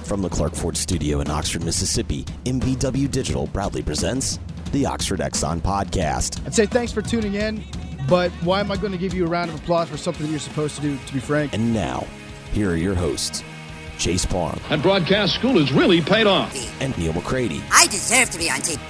From the Clark Ford Studio in Oxford, Mississippi, MBW Digital proudly presents the Oxford Exxon Podcast. I'd say thanks for tuning in, but why am I going to give you a round of applause for something that you're supposed to do, to be frank? And now, here are your hosts, Chase Parham. And broadcast school has really paid off. And Neil McCready. I deserve to be on TV.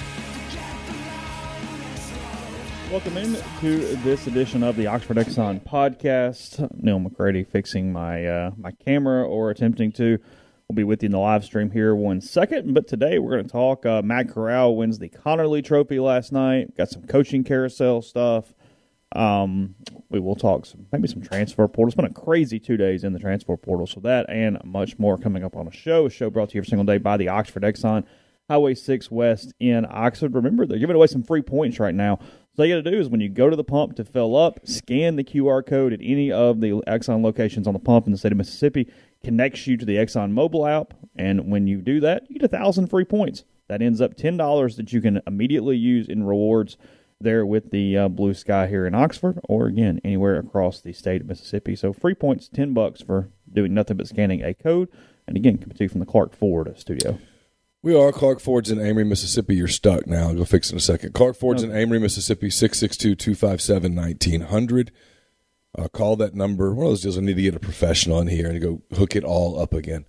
Welcome in to this edition of the Oxford Exxon Podcast. Neil McCready fixing my camera, or attempting to. We'll be with you in the live stream here one second. But today we're going to talk. Matt Corral wins the Connerly Trophy last night. Got some coaching carousel stuff. We will talk maybe some transfer portal. It's been a crazy 2 days in the transfer portal. So that and much more coming up on the show. A show brought to you every single day by the Oxford Exxon, Highway 6 West in Oxford. Remember, they're giving away some free points right now. So all you got to do is when you go to the pump to fill up, scan the QR code at any of the Exxon locations on the pump in the state of Mississippi. Connects you to the Exxon mobile app, and when you do that, you get 1,000 free points. That ends up $10 that you can immediately use in rewards there with the Blue Sky here in Oxford, or again anywhere across the state of Mississippi. So free points, $10 for doing nothing but scanning a code. And again, coming to you from the Clark Ford studio. We are Clark Ford's in Amory, Mississippi. You're stuck now. I'll go fix it in a second. Clark Ford's in Amory, Mississippi, 662-257-1900. Call that number. One of those deals I need to get a professional in here and go hook it all up again.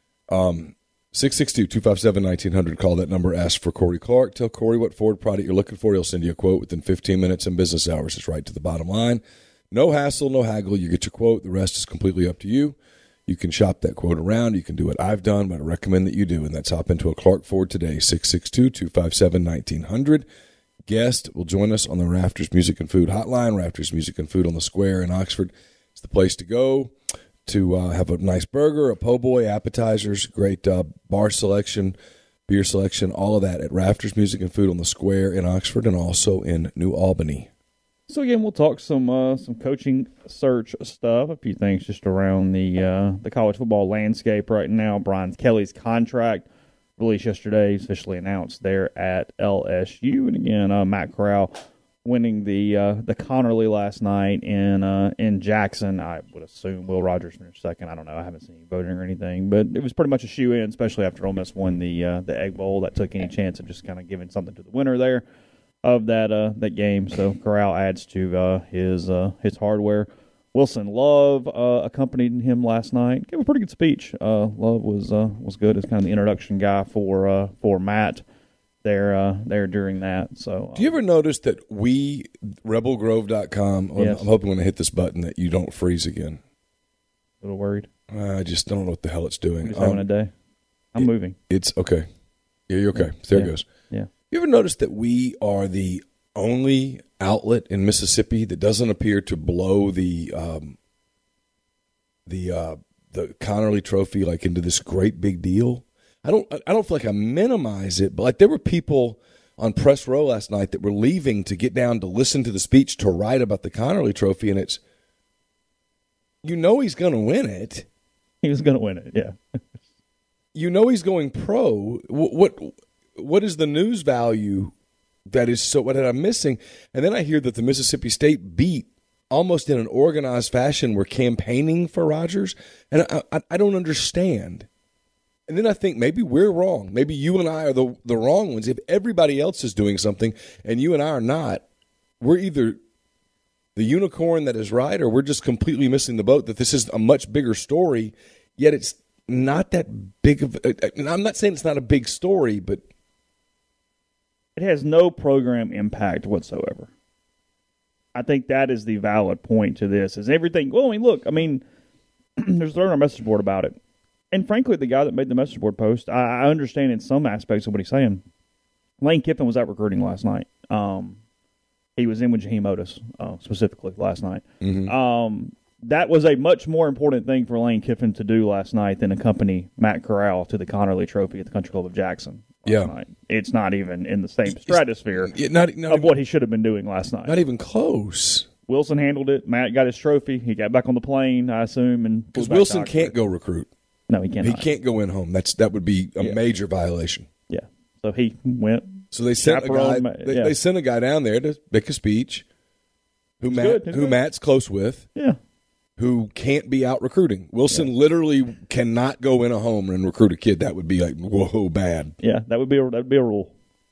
662-257-1900. Call that number. Ask for Corey Clark. Tell Corey what Ford product you're looking for. He'll send you a quote within 15 minutes in business hours. It's right to the bottom line. No hassle, no haggle. You get your quote. The rest is completely up to you. You can shop that quote around. You can do what I've done, but I recommend that you do, and that's hop into a Clark Ford today, 662-257-1900. Guest will join us on the Rafters Music and Food Hotline. Rafters Music and Food on the Square in Oxford. It's the place to go to have a nice burger, a po' boy, appetizers, great bar selection, beer selection, all of that at Rafters Music and Food on the Square in Oxford and also in New Albany. So again, we'll talk some coaching search stuff, a few things just around the college football landscape right now. Brian Kelly's contract released yesterday, officially announced there at LSU, and again, Matt Corral winning the Connerly last night in Jackson. I would assume Will Rogers finished second. I don't know. I haven't seen any voting or anything, but it was pretty much a shoe-in, especially after Ole Miss won the Egg Bowl. That took any chance of just kind of giving something to the winner there of that game. So Corral adds to his hardware. Wilson Love accompanied him last night. Gave a pretty good speech. Love was good as kind of the introduction guy for Matt there during that. So do you ever notice that rebelgrove.com, yes. I'm hoping when I hit this button that you don't freeze again. A little worried. I just don't know what the hell it's doing. I'm just having a day. I'm moving. It's okay. Yeah, you're okay. There it goes. Yeah. You ever notice that we are the only outlet in Mississippi that doesn't appear to blow the Connerly Trophy like into this great big deal? I don't feel like I minimize it, but like there were people on press row last night that were leaving to get down to listen to the speech to write about the Connerly Trophy, and it's he's going to win it. He was going to win it, yeah. He's going pro. What is the news value? That is so. What am I missing? And then I hear that the Mississippi State beat almost in an organized fashion were campaigning for Rogers, and I don't understand. And then I think maybe we're wrong. Maybe you and I are the wrong ones. If everybody else is doing something and you and I are not, we're either the unicorn that is right, or we're just completely missing the boat. That this is a much bigger story, yet it's not that big of. I'm not saying it's not a big story, but. It has no program impact whatsoever. I think that is the valid point to this. Is everything? Well, there's throwing a message board about it, and frankly, the guy that made the message board post, I understand in some aspects of what he's saying. Lane Kiffin was out recruiting last night. He was in with Jaheim Otis specifically last night. Mm-hmm. That was a much more important thing for Lane Kiffin to do last night than accompany Matt Corral to the Connerly Trophy at the Country Club of Jackson. Night. It's not even in the same stratosphere of what he should have been doing last night. Not even close. Wilson handled it. Matt got his trophy. He got back on the plane, I assume. Because Wilson can't go recruit. No, he can't. He can't go in home. That would be a major violation. Yeah. So he went. So they sent a guy. They sent a guy down there to make a speech who Matt's close with. Yeah. who can't be out recruiting. Wilson literally cannot go in a home and recruit a kid. That would be like, whoa, bad. Yeah, that would be a rule.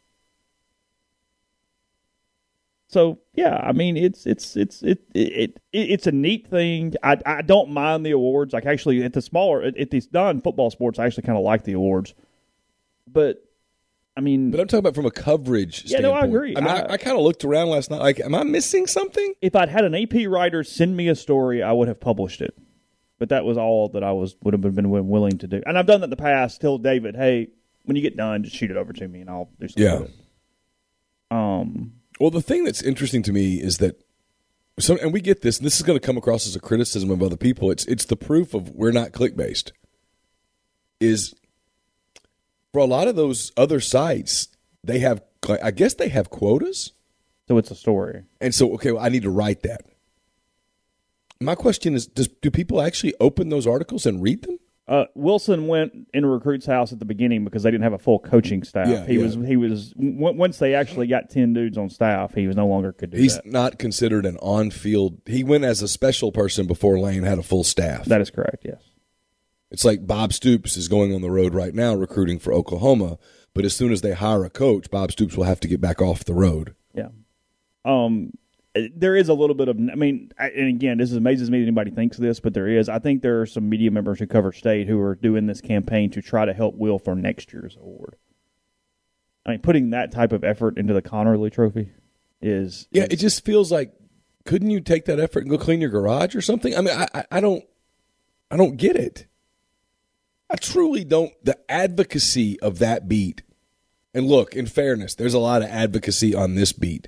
So yeah, I mean it's a neat thing. I don't mind the awards. Like actually at these non-football sports, I actually kind of like the awards. But I'm talking about from a coverage standpoint. No, I agree. I kind of looked around last night like, am I missing something? If I'd had an AP writer send me a story, I would have published it. But that was all that I would have been willing to do. And I've done that in the past. Tell David, hey, when you get done, just shoot it over to me and I'll do something with it. Well, the thing that's interesting to me is that, and we get this, and this is going to come across as a criticism of other people. It's the proof of we're not click-based. Is for a lot of those other sites, they have quotas. So it's a story. And so, okay, well, I need to write that. My question is, do people actually open those articles and read them? Wilson went in a recruit's house at the beginning because they didn't have a full coaching staff. He was once they actually got 10 dudes on staff, he was no longer could do He's that. not considered an on-field. He went as a special person before Lane had a full staff. That is correct, yes. It's like Bob Stoops is going on the road right now recruiting for Oklahoma, but as soon as they hire a coach, Bob Stoops will have to get back off the road. Yeah. There is a little bit of, and again, this amazes me that anybody thinks this, but there is. I think there are some media members who cover state who are doing this campaign to try to help Will for next year's award. Putting that type of effort into the Connerly Trophy is... Yeah, it just feels like, couldn't you take that effort and go clean your garage or something? I don't get it. I truly don't. The advocacy of that beat, and look, in fairness, there's a lot of advocacy on this beat.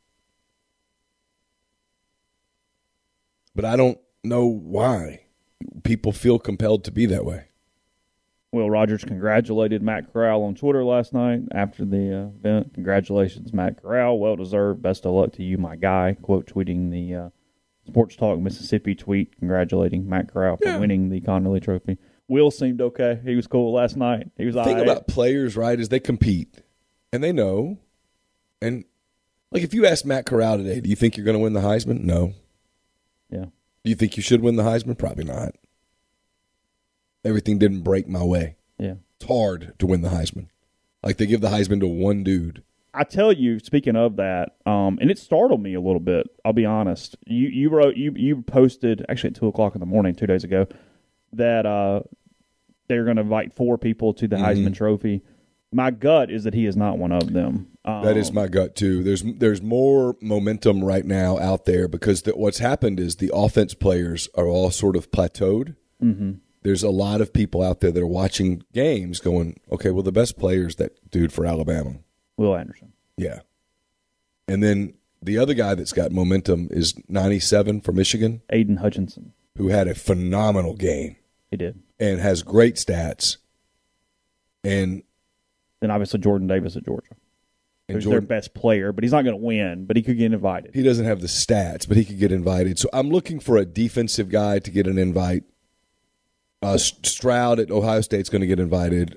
But I don't know why people feel compelled to be that way. Will Rogers congratulated Matt Corral on Twitter last night after the event. Congratulations, Matt Corral. Well deserved. Best of luck to you, my guy. Quote tweeting the Sports Talk Mississippi tweet congratulating Matt Corral for winning the Connerly Trophy. Will seemed okay. He was cool last night. He was the thing about players, right, is they compete and they know. And like if you ask Matt Corral today, do you think you're going to win the Heisman? No. Yeah. Do you think you should win the Heisman? Probably not. Everything didn't break my way. Yeah. It's hard to win the Heisman. Like they give the Heisman to one dude. I tell you, speaking of that, and it startled me a little bit, I'll be honest. You posted, actually at 2:00 in the morning 2 days ago, that they're going to invite 4 people to the Heisman Trophy. My gut is that he is not one of them. That is my gut too. There's more momentum right now out there because what's happened is the offense players are all sort of plateaued. Mm-hmm. There's a lot of people out there that are watching games going, okay, well, the best player is that dude for Alabama. Will Anderson. Yeah. And then the other guy that's got momentum is 97 for Michigan. Aiden Hutchinson. Who had a phenomenal game. He did. And has great stats. And then obviously Jordan Davis at Georgia. Who's their best player, but he's not going to win, but he could get invited. He doesn't have the stats, but he could get invited. So I'm looking for a defensive guy to get an invite. Stroud at Ohio State's going to get invited.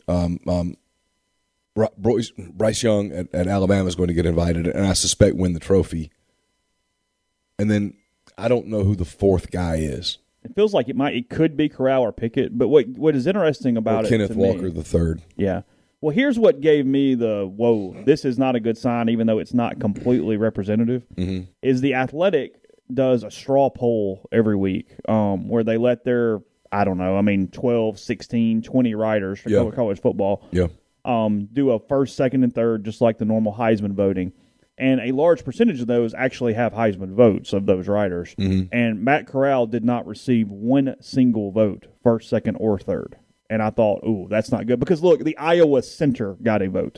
Bryce Young at Alabama is going to get invited, and I suspect win the trophy. And then I don't know who the fourth guy is. It feels like it could be Corral or Pickett, but what is interesting about Kenneth Walker the third. Yeah. Well, here's what gave me the, whoa, this is not a good sign, even though it's not completely representative, is The Athletic does a straw poll every week where they let their, 12, 16, 20 writers for college football do a first, second, and third, just like the normal Heisman voting. And a large percentage of those actually have Heisman votes of those writers. Mm-hmm. And Matt Corral did not receive one single vote, first, second, or third. And I thought, ooh, that's not good. Because, look, the Iowa Center got a vote.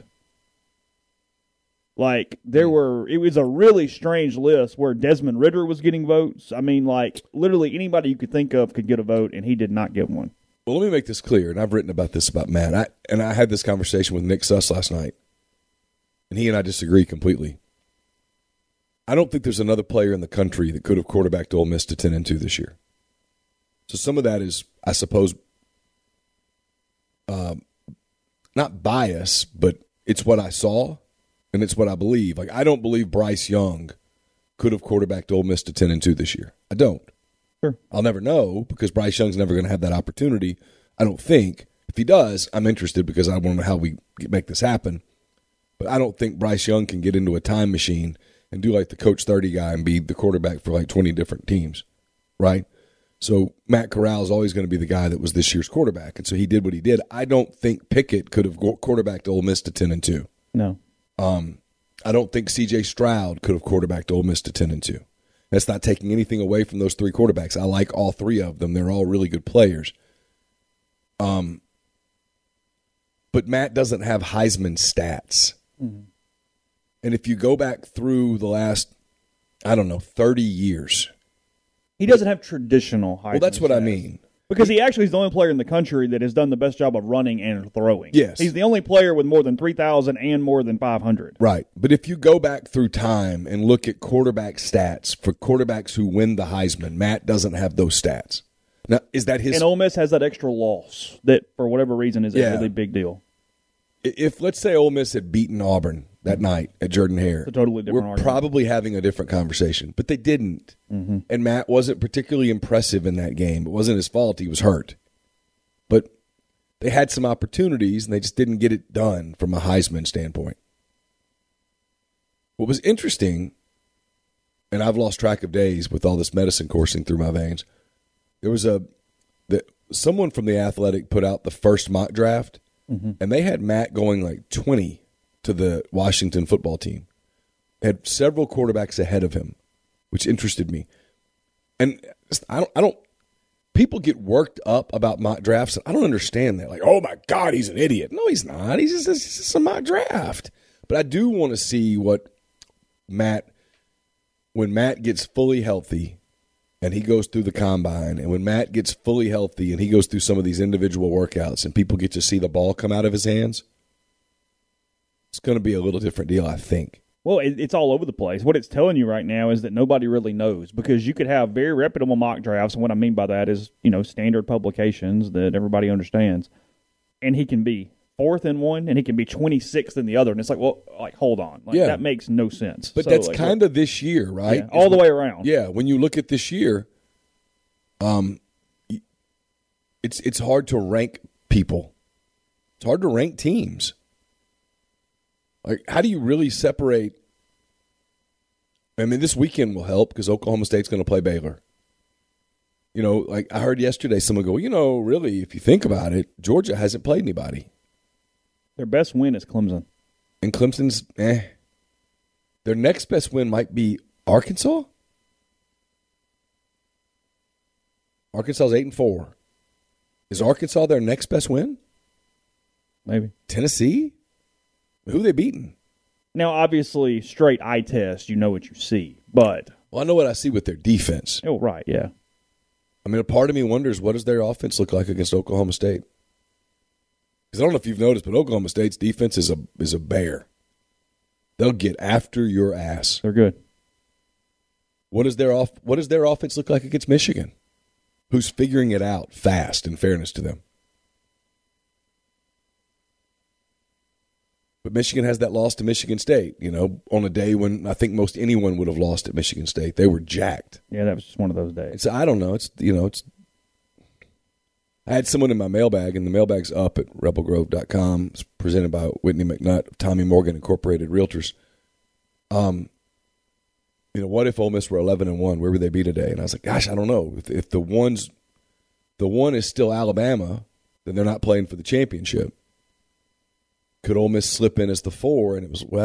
Like, it was a really strange list where Desmond Ridder was getting votes. Literally anybody you could think of could get a vote, and he did not get one. Well, let me make this clear, and I've written about this about Matt. I had this conversation with Nick Suss last night, and he and I disagree completely. I don't think there's another player in the country that could have quarterbacked Ole Miss to 10-2 this year. So some of that is, I suppose, not bias, but it's what I saw and it's what I believe. Like, I don't believe Bryce Young could have quarterbacked Ole Miss to 10-2 this year. I don't. Sure. I'll never know because Bryce Young's never going to have that opportunity, I don't think. If he does, I'm interested because I want to know how we make this happen. But I don't think Bryce Young can get into a time machine and do like the Coach 30 guy and be the quarterback for like 20 different teams, right? So Matt Corral is always going to be the guy that was this year's quarterback, and so he did what he did. I don't think Pickett could have quarterbacked Ole Miss to 10-2. No. I don't think C.J. Stroud could have quarterbacked Ole Miss to 10-2. That's not taking anything away from those three quarterbacks. I like all three of them. They're all really good players. But Matt doesn't have Heisman stats. Mm-hmm. And if you go back through the last, 30 years. He doesn't have traditional Heisman. Well, that's what stats. I mean. Because he actually is the only player in the country that has done the best job of running and throwing. Yes. He's the only player with more than 3,000 and more than 500. Right. But if you go back through time and look at quarterback stats for quarterbacks who win the Heisman, Matt doesn't have those stats. Now, is that his... And Ole Miss has that extra loss that, for whatever reason, is a really big deal. If, let's say, Ole Miss had beaten Auburn that night at Jordan-Hare, it's a totally different argument. Probably having a different conversation. But they didn't. Mm-hmm. And Matt wasn't particularly impressive in that game. It wasn't his fault. He was hurt. But they had some opportunities, and they just didn't get it done from a Heisman standpoint. What was interesting, and I've lost track of days with all this medicine coursing through my veins, there was someone from The Athletic put out the first mock draft, and they had Matt going like 20 to the Washington football team. They had several quarterbacks ahead of him, which interested me. And I don't. People get worked up about mock drafts, and I don't understand that. Like, oh my God, he's an idiot. No, he's not. He's just a mock draft. But I do want to see when Matt gets fully healthy. And he goes through the combine, and when Matt gets fully healthy and he goes through some of these individual workouts and people get to see the ball come out of his hands, it's going to be a little different deal, I think. Well, it's all over the place. What it's telling you right now is that nobody really knows because you could have very reputable mock drafts, and what I mean by that is, standard publications that everybody understands, and he can be 4th in one, and he can be 26th in the other, and it's like, hold on. That makes no sense. But that's kind of this year, right? Yeah, all the way around. Yeah, when you look at this year, it's hard to rank people. It's hard to rank teams. Like, how do you really separate? I mean, this weekend will help because Oklahoma State's going to play Baylor. Like I heard yesterday someone go, really, if you think about it, Georgia hasn't played anybody. Their best win is Clemson. And Clemson's, Their next best win might be Arkansas? Arkansas's 8-4. Is Arkansas their next best win? Maybe. Tennessee? Who they beating? Now, obviously, straight eye test, you know what you see, but... Well, I know what I see with their defense. Oh, right, yeah. I mean, a part of me wonders, what does their offense look like against Oklahoma State? Because I don't know if you've noticed, but Oklahoma State's defense is a bear. They'll get after your ass. They're good. What does their offense look like against Michigan? Who's figuring it out fast, in fairness to them? But Michigan has that loss to Michigan State, on a day when I think most anyone would have lost at Michigan State. They were jacked. Yeah, that was just one of those days. And so I don't know. I had someone in my mailbag, and the mailbag's up at rebelgrove.com. It's presented by Whitney McNutt of Tommy Morgan Incorporated Realtors. What if Ole Miss were 11-1? Where would they be today? And I was like, gosh, I don't know. If the one is still Alabama, then they're not playing for the championship. Could Ole Miss slip in as the 4? And it was,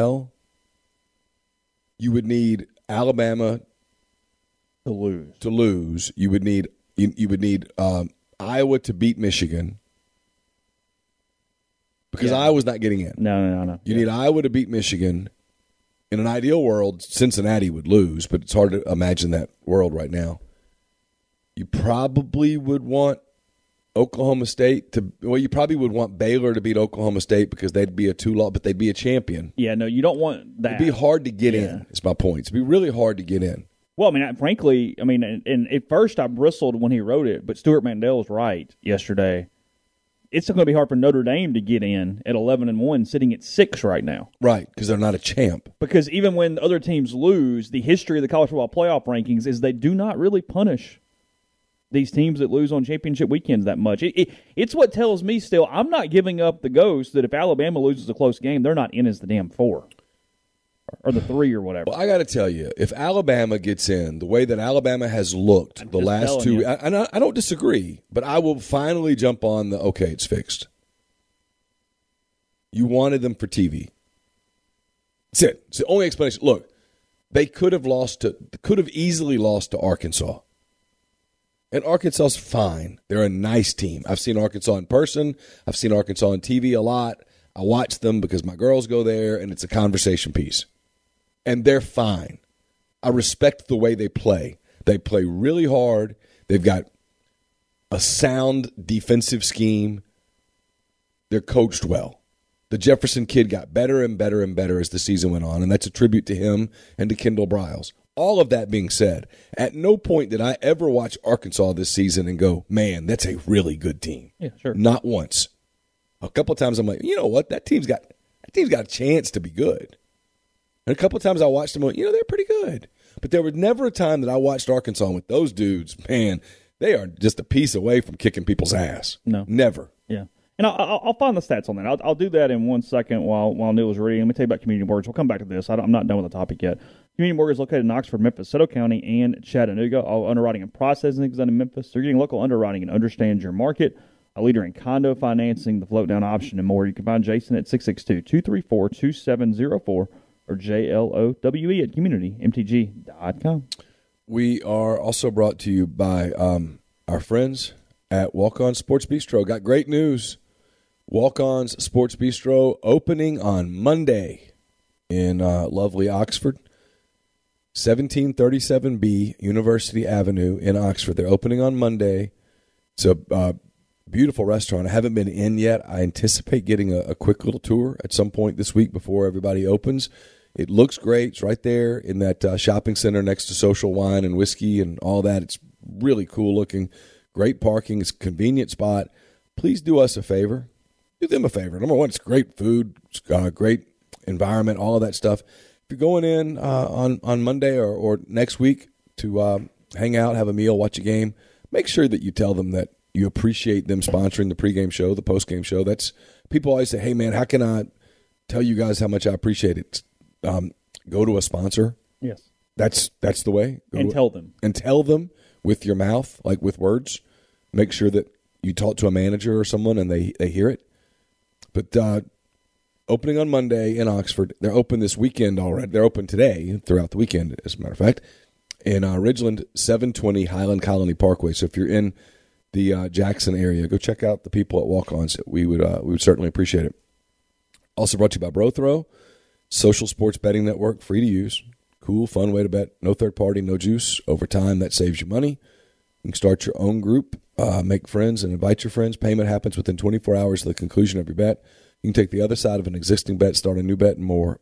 you would need Alabama to lose. You would need Iowa to beat Michigan because Iowa's not getting in. No. You need Iowa to beat Michigan. In an ideal world, Cincinnati would lose, but it's hard to imagine that world right now. You probably would want Oklahoma State you probably would want Baylor to beat Oklahoma State because they'd be a 2-loss, but they'd be a champion. Yeah, no, you don't want that. It'd be hard to get in, is my point. It'd be really hard to get in. Well, I mean, frankly, and at first I bristled when he wrote it, but Stuart Mandel was right yesterday. It's going to be hard for Notre Dame to get in at 11-1, sitting at 6 right now. Right, because they're not a champ. Because even when other teams lose, the history of the college football playoff rankings is they do not really punish these teams that lose on championship weekends that much. It's what tells me still I'm not giving up the ghost that if Alabama loses a close game, they're not in as the damn 4 or the 3 or whatever. Well, I got to tell you, if Alabama gets in the way that Alabama has looked the last 2 – and I don't disagree, but I will finally jump on the, okay, it's fixed. You wanted them for TV. That's it. It's the only explanation. Look, they could have easily lost to Arkansas. And Arkansas is fine. They're a nice team. I've seen Arkansas in person. I've seen Arkansas on TV a lot. I watch them because my girls go there, and it's a conversation piece. And they're fine. I respect the way they play. They play really hard. They've got a sound defensive scheme. They're coached well. The Jefferson kid got better and better and better as the season went on, and that's a tribute to him and to Kendall Briles. All of that being said, at no point did I ever watch Arkansas this season and go, man, that's a really good team. Yeah, sure. Not once. A couple of times I'm like, you know what? That team's got a chance to be good. And a couple of times I watched them, they're pretty good. But there was never a time that I watched Arkansas with those dudes, man, they are just a piece away from kicking people's ass. No. Never. Yeah. And I'll find the stats on that. I'll do that in 1 second while Neil is reading. Let me tell you about Community Mortgage. We'll come back to this. I'm not done with the topic yet. Community Mortgage is located in Oxford, Memphis, Soto County, and Chattanooga. All underwriting and processing is done in Memphis. They're getting local underwriting and understands your market. A leader in condo financing, the float down option, and more. You can find Jason at 662-234-2704 or JLOWE at communitymtg.com. We are also brought to you by our friends at Walk-On Sports Bistro. Got great news. Walk-On's Sports Bistro opening on Monday in lovely Oxford. 1737B University Avenue in Oxford. They're opening on Monday. It's a beautiful restaurant. I haven't been in yet. I anticipate getting a quick little tour at some point this week before everybody opens. It looks great. It's right there in that shopping center next to Social Wine and Whiskey and all that. It's really cool looking. Great parking. It's a convenient spot. Please do us a favor. Do them a favor. Number one, it's great food, it's great environment, all of that stuff. If you're going in on Monday or next week to hang out, have a meal, watch a game, make sure that you tell them that you appreciate them sponsoring the pregame show, the postgame show. That's people always say, hey, man, how can I tell you guys how much I appreciate it? Go to a sponsor. Yes. That's the way. Tell them. And tell them with your mouth, like with words. Make sure that you talk to a manager or someone and they hear it. But opening on Monday in Oxford. They're open this weekend already. They're open today throughout the weekend, as a matter of fact, in Ridgeland, 720 Highland Colony Parkway. So if you're in the Jackson area, go check out the people at Walk-Ons. We would certainly appreciate it. Also brought to you by BroThrow, social sports betting network, free to use. Cool, fun way to bet. No third party, no juice. Over time, that saves you money. You can start your own group, make friends, and invite your friends. Payment happens within 24 hours of the conclusion of your bet. You can take the other side of an existing bet, start a new bet, and more.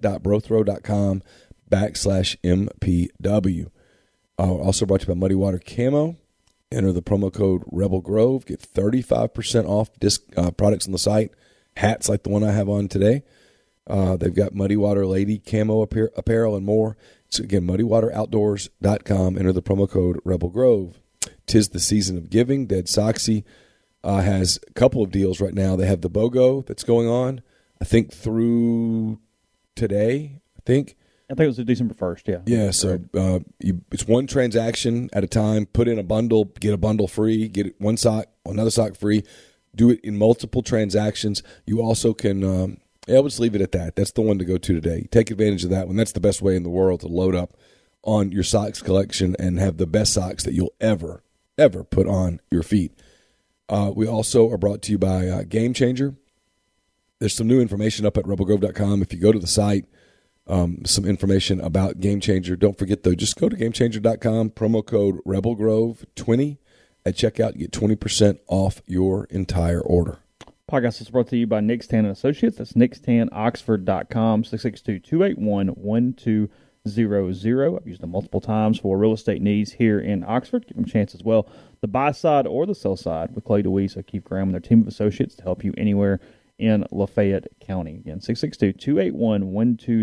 bet.brothrow.com/MPW. Also brought to you by Muddy Water Camo. Enter the promo code Rebel Grove. Get 35% off products on the site. Hats like the one I have on today. They've got Muddy Water Lady Camo apparel and more. So again, muddywwateroutdoors.com. Enter the promo code Rebel Grove. 'Tis the season of giving. Dead Soxy has a couple of deals right now. They have the BOGO that's going on, I think, through today, I think it was December 1st, yeah. Yeah, so it's one transaction at a time. Put in a bundle, get a bundle free, get one sock, another sock free. Do it in multiple transactions. You also can I'll just leave it at that. That's the one to go to today. Take advantage of that one. That's the best way in the world to load up on your socks collection and have the best socks that you'll ever put on your feet. We also are brought to you by Game Changer. There's some new information up at rebelgrove.com. If you go to the site, some information about Game Changer. Don't forget, though, just go to GameChanger.com, promo code RebelGrove20 at checkout. You get 20% off your entire order. Podcast is brought to you by Nick's Tan & Associates. That's nickstanoxford.com, 662-281-1200. I've used them multiple times for real estate needs here in Oxford. Give them a chance as well. The buy side or the sell side with Clay DeWeese or Keith Graham and their team of associates to help you anywhere in Lafayette County. Again,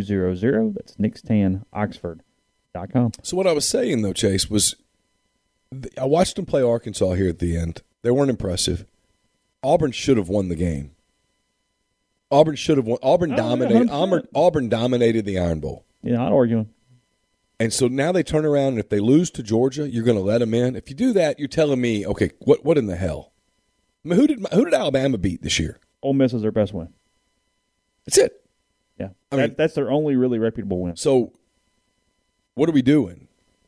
662-281-1200. That's nickstanoxford.com. So what I was saying, though, Chase, was I watched them play Arkansas here at the end. They weren't impressive. Auburn should have won the game. Auburn should have won. Auburn dominated. Auburn dominated the Iron Bowl. Yeah, not arguing. And so now they turn around, and if they lose to Georgia, you're going to let them in. If you do that, you're telling me, okay, what in the hell? I mean, who did Alabama beat this year? Ole Miss is their best win. That's it. Yeah, I mean, that's their only really reputable win. So, what are we doing?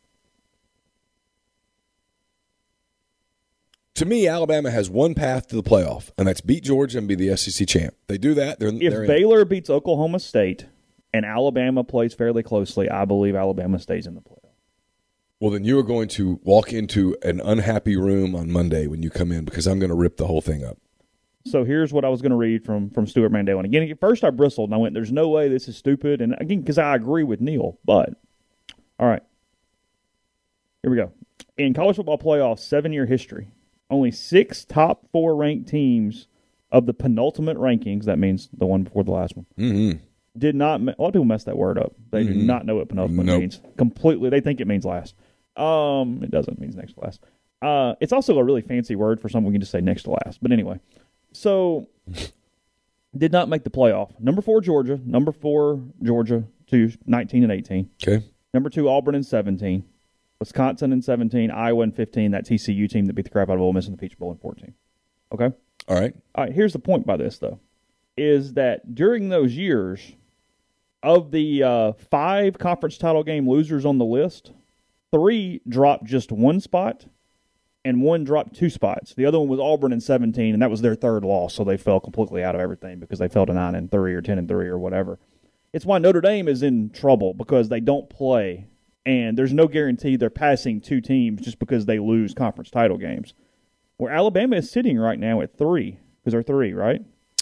To me, Alabama has one path to the playoff, and that's beat Georgia and be the SEC champ. They do that, they're if Baylor beats Oklahoma State and Alabama plays fairly closely, I believe Alabama stays in the playoff. Well, then you are going to walk into an unhappy room on Monday when you come in because I'm going to rip the whole thing up. So here's what I was going to read from Stuart Mandel. And again, at first I bristled and I went, there's no way this is stupid. And again, because I agree with Neil. But, all right. Here we go. In college football playoffs, 7-year history, only 6 top 4 ranked teams of the penultimate rankings, that means the one before the last one, did not – a lot of people mess that word up. They do not know what penultimate means. Completely. They think it means last. It doesn't. It means next to last. It's also a really fancy word for something we can just say next to last. But anyway. So, did not make the playoff. Number 4, Georgia. Number 4, Georgia, 19 and 18. Okay. Number 2, Auburn in 17. Wisconsin in 17. Iowa in 15. That TCU team that beat the crap out of Ole Miss in the Peach Bowl in 14. Okay? All right. All right. Here's the point by this, though, is that during those years, of the 5 conference title game losers on the list, 3 dropped just 1 spot, and 1 dropped 2 spots. The other one was Auburn in 17, and that was their 3rd loss, so they fell completely out of everything because they fell to 9-3 or 10-3 or whatever. It's why Notre Dame is in trouble because they don't play, and there's no guarantee they're passing 2 teams just because they lose conference title games. Where Alabama is sitting right now at 3, because they're 3, right?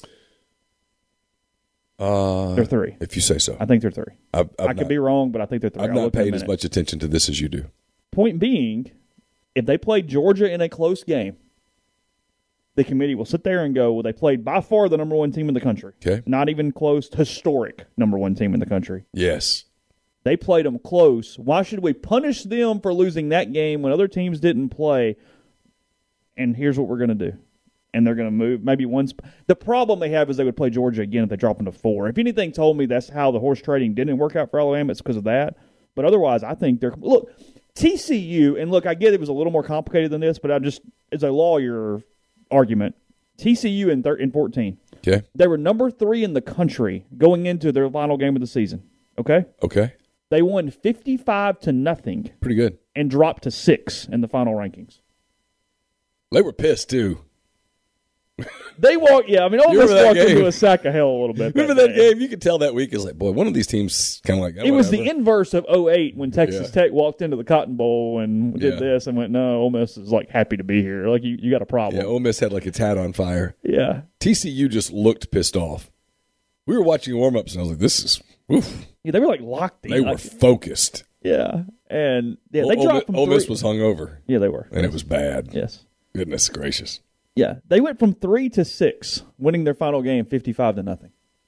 They're 3. If you say so. I think they're 3. I could be wrong, but I think they're 3. I've not paid as much attention to this as you do. Point being, if they played Georgia in a close game, the committee will sit there and go, well, they played by far the number 1 team in the country. Okay. Not even close, historic number 1 team in the country. Yes. They played them close. Why should we punish them for losing that game when other teams didn't play? And here's what we're going to do. And they're going to move maybe one. The problem they have is they would play Georgia again if they drop into 4. If anything told me that's how the horse trading didn't work out for Alabama, it's because of that. But otherwise, I think they're – look, TCU – and look, I get it was a little more complicated than this, but I just – as a lawyer argument, TCU in 14. Okay. They were number 3 in the country going into their final game of the season. Okay? Okay. They won 55-0. Pretty good. And dropped to 6 in the final rankings. They were pissed, too. They walked, yeah. I mean, Ole Miss walked into a sack of hell a little bit. Remember that game? You could tell that week is like, boy, one of these teams kind of like. Oh, it was the inverse of 2008 when Texas Tech walked into the Cotton Bowl and did this and went, no, Ole Miss is like happy to be here. Like you got a problem. Yeah, Ole Miss had like its hat on fire. Yeah. TCU just looked pissed off. We were watching warm-ups and I was like, this is, oof. Yeah, they were like locked in. They were focused. Yeah. And they dropped from 3. Ole Miss was hungover. Yeah, they were. And it was bad. Yes. Goodness gracious. Yeah, they went from 3 to 6, winning their final game 55-0.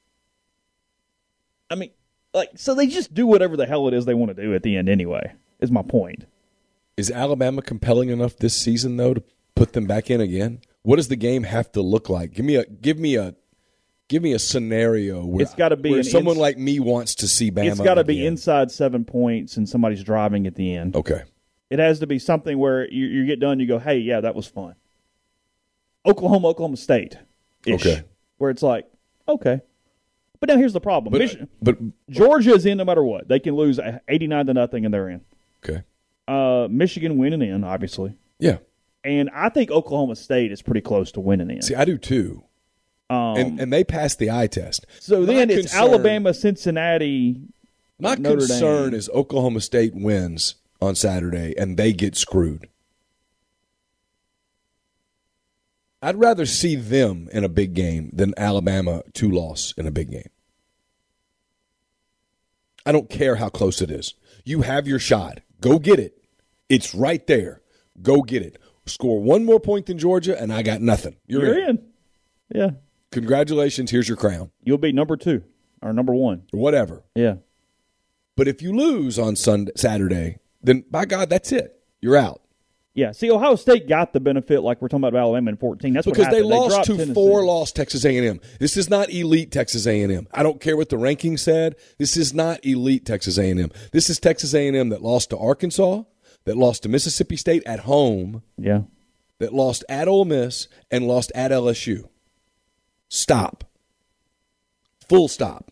I mean, so they just do whatever the hell it is they want to do at the end anyway, is my point. Is Alabama compelling enough this season, though, to put them back in again? What does the game have to look like? Give me a scenario where it's got to be where someone like me wants to see Bama. It's got to be inside 7 points and somebody's driving at the end. Okay. It has to be something where you get done, you go, hey, yeah, that was fun. Oklahoma State. Okay. Where it's like, okay. But now here's the problem. But Georgia is in no matter what. They can lose 89-0 and they're in. Okay. Michigan winning in, obviously. Yeah. And I think Oklahoma State is pretty close to winning in. See, I do too. And they passed the eye test. So then it's Alabama, Cincinnati, My Notre concern Dame. is Oklahoma State wins on Saturday and they get screwed. I'd rather see them in a big game than Alabama 2-loss in a big game. I don't care how close it is. You have your shot. Go get it. It's right there. Go get it. Score one more point than Georgia, and I got nothing. You're in. Yeah. Congratulations. Here's your crown. You'll be number 2 or number 1. Or whatever. Yeah. But if you lose on Saturday, then by God, that's it. You're out. Yeah, see, Ohio State got the benefit like we're talking about Alabama in 14. That's because what they happened. lost dropped to Tennessee. 4 lost Texas A&M. This is not elite Texas A&M. I don't care what the ranking said. This is not elite Texas A&M. This is Texas A&M that lost to Arkansas, that lost to Mississippi State at home, Yeah. that lost at Ole Miss, and lost at LSU. Stop. Full stop.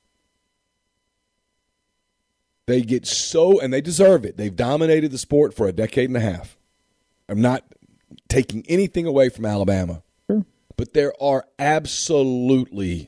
They get so, and they deserve it. They've dominated the sport for a decade and a half. I'm not taking anything away from Alabama. Sure. But there are absolutely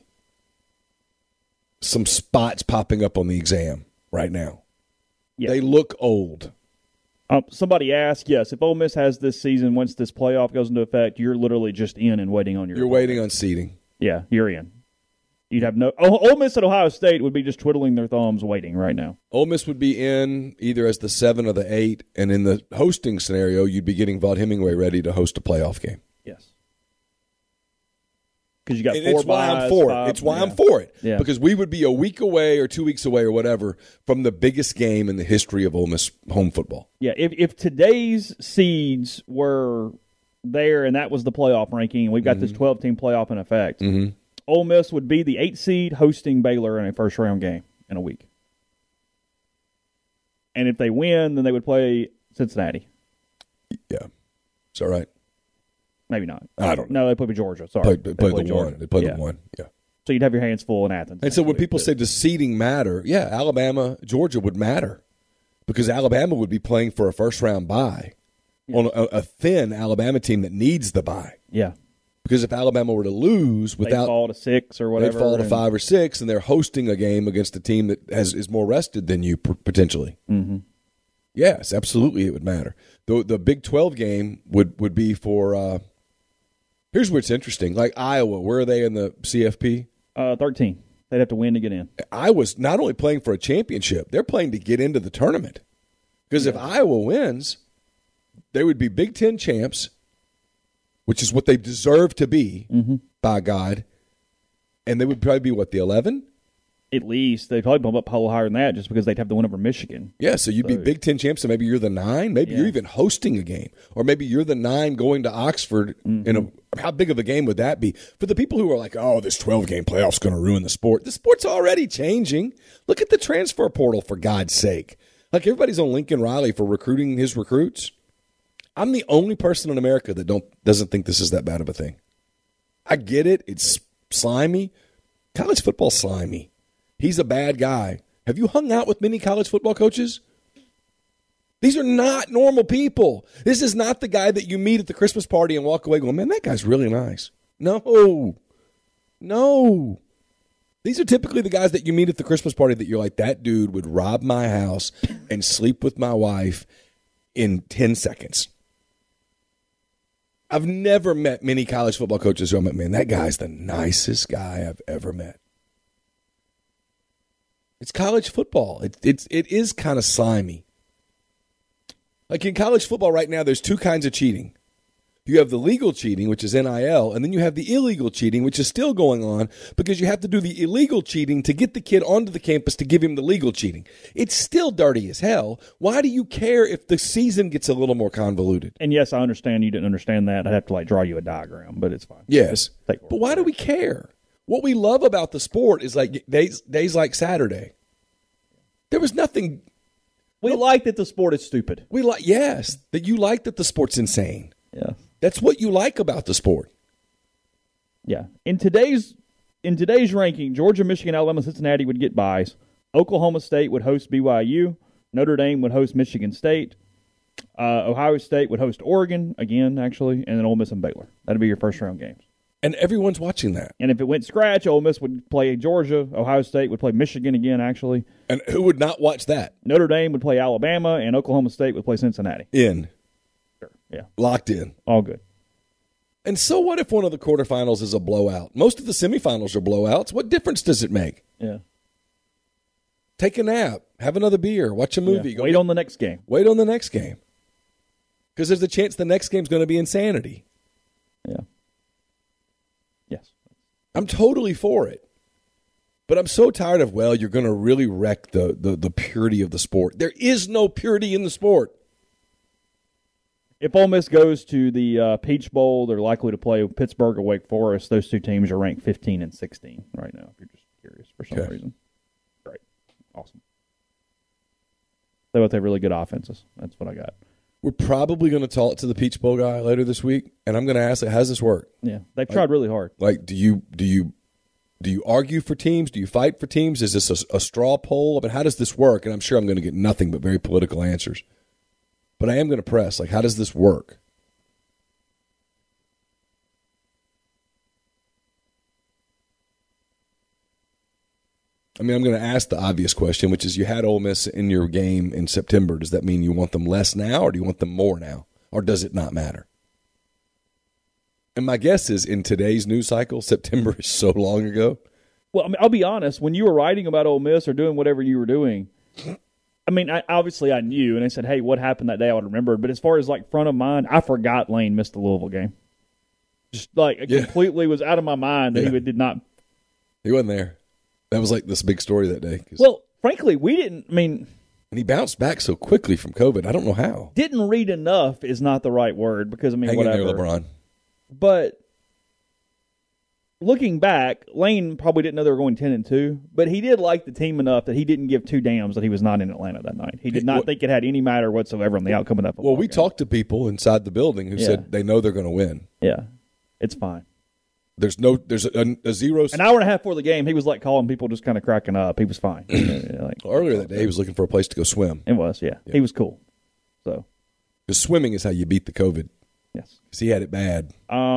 some spots popping up on the exam right now. Yeah. They look old. Somebody asked, yes, if Ole Miss has this season, once this playoff goes into effect, you're literally just in and waiting on your You're waiting on seeding. Yeah, you're in. You'd have no. Ole Miss and Ohio State would be just twiddling their thumbs waiting right now. Ole Miss would be in either as the 7 or the 8, and in the hosting scenario, you'd be getting Vaught Hemingway ready to host a playoff game. Yes. Because you got And 4 it's why I'm buys, for 5, it. It's why yeah. I'm for it. Yeah. Because we would be a week away or 2 weeks away or whatever from the biggest game in the history of Ole Miss home football. Yeah, if today's seeds were there and that was the playoff ranking, and we've got this 12-team playoff in effect, Ole Miss would be the 8th seed hosting Baylor in a first-round game in a week. And if they win, then they would play Cincinnati. Yeah. Is that right? Maybe not. I don't know. No, they play Georgia. Sorry. They played the Georgia. one. They played Yeah. the one. Yeah. So you'd have your hands full in Athens. And so when people say does seeding matter, yeah, Alabama, Georgia would matter because Alabama would be playing for a first-round bye on a thin Alabama team that needs the bye. Yeah. Because if Alabama were to lose They'd without, fall to 6 or whatever. they'd fall to and- 5 or 6, and they're hosting a game against a team that is more rested than you potentially. Mm-hmm. Yes, absolutely, it would matter. The Big 12 game would be for. Here's what's interesting: like Iowa, where are they in the CFP? 13. They'd have to win to get in. Iowa's not only playing for a championship; they're playing to get into the tournament. Because if Iowa wins, they would be Big Ten champs, which is what they deserve to be, by God. And they would probably be, what, the 11? At least. They'd probably bump up a little higher than that just because they'd have the win over Michigan. Yeah, so you'd be Big Ten champs, and maybe you're the 9. Maybe you're even hosting a game. Or maybe you're the 9 going to Oxford. How big of a game would that be? For the people who are like, oh, this 12-game playoff's going to ruin the sport. The sport's already changing. Look at the transfer portal, for God's sake. Like, everybody's on Lincoln Riley for recruiting his recruits. I'm the only person in America that doesn't think this is that bad of a thing. I get it. It's slimy. College football's slimy. He's a bad guy. Have you hung out with many college football coaches? These are not normal people. This is not the guy that you meet at the Christmas party and walk away going, man, that guy's really nice. No. These are typically the guys that you meet at the Christmas party that you're like, that dude would rob my house and sleep with my wife in 10 seconds. I've never met many college football coaches who I'm like, man, that guy's the nicest guy I've ever met. It's college football. It is kind of slimy. Like in college football right now, there's 2 kinds of cheating. You have the legal cheating, which is NIL, and then you have the illegal cheating, which is still going on because you have to do the illegal cheating to get the kid onto the campus to give him the legal cheating. It's still dirty as hell. Why do you care if the season gets a little more convoluted? And yes, I understand you didn't understand that. I'd have to draw you a diagram, but it's fine. Yes. But why do we care? What we love about the sport is like days like Saturday. There was nothing. We like that the sport is stupid. We like, yes, that you like that the sport's insane. Yeah. That's what you like about the sport. Yeah. In today's ranking, Georgia, Michigan, Alabama, Cincinnati would get byes. Oklahoma State would host BYU. Notre Dame would host Michigan State. Ohio State would host Oregon, again, actually, and then Ole Miss and Baylor. That'd be your first-round games. And everyone's watching that. And if it went scratch, Ole Miss would play Georgia. Ohio State would play Michigan again, actually. And who would not watch that? Notre Dame would play Alabama, and Oklahoma State would play Cincinnati. In. Sure. Yeah. Locked in. All good. And so what if one of the quarterfinals is a blowout? Most of the semifinals are blowouts. What difference does it make? Yeah. Take a nap. Have another beer. Watch a movie. Yeah. Wait on the next game. Wait on the next game. Because there's a chance the next game's going to be insanity. Yeah. Yes. I'm totally for it. But I'm so tired of, you're going to really wreck the purity of the sport. There is no purity in the sport. if Ole Miss goes to the Peach Bowl, they're likely to play Pittsburgh or Wake Forest. Those two teams are ranked 15 and 16 right now, if you're just curious for some reason. Great. Awesome. They both have really good offenses. That's what I got. We're probably going to talk to the Peach Bowl guy later this week, and I'm going to ask, how does this work? Yeah, they've tried really hard. Like, do you argue for teams? Do you fight for teams? Is this a straw poll? I mean, how does this work? And I'm sure I'm going to get nothing but very political answers. But I am going to press, like, how does this work? I mean, I'm going to ask the obvious question, which is, you had Ole Miss in your game in September. Does that mean you want them less now, or do you want them more now? Or does it not matter? And my guess is, in today's news cycle, September is so long ago. Well, I mean, I'll be honest. When you were writing about Ole Miss or doing whatever you were doing, I mean, obviously I knew, and I said, hey, what happened that day, I would remember. But as far as, like, front of mind, I forgot Lane missed the Louisville game. Just, like, it completely was out of my mind that he did not. He wasn't there. That was like this big story that day. Well, frankly, we didn't, I mean. And he bounced back so quickly from COVID. I don't know how. Didn't read enough is not the right word because, I mean, Hang whatever. in there, LeBron. But looking back, Lane probably didn't know they were going 10-2, but he did like the team enough that he didn't give two damns that he was not in Atlanta that night. He did not think it had any matter whatsoever on the outcome of that football game. Talked to people inside the building who said they know they're going to win. Yeah, it's fine. There's a zero. An hour and a half before the game, he was like calling people just kind of cracking up. He was fine. Earlier that day, he was looking for a place to go swim. It was, yeah. He was cool. So, because swimming is how you beat the COVID. Yes, because he had it bad.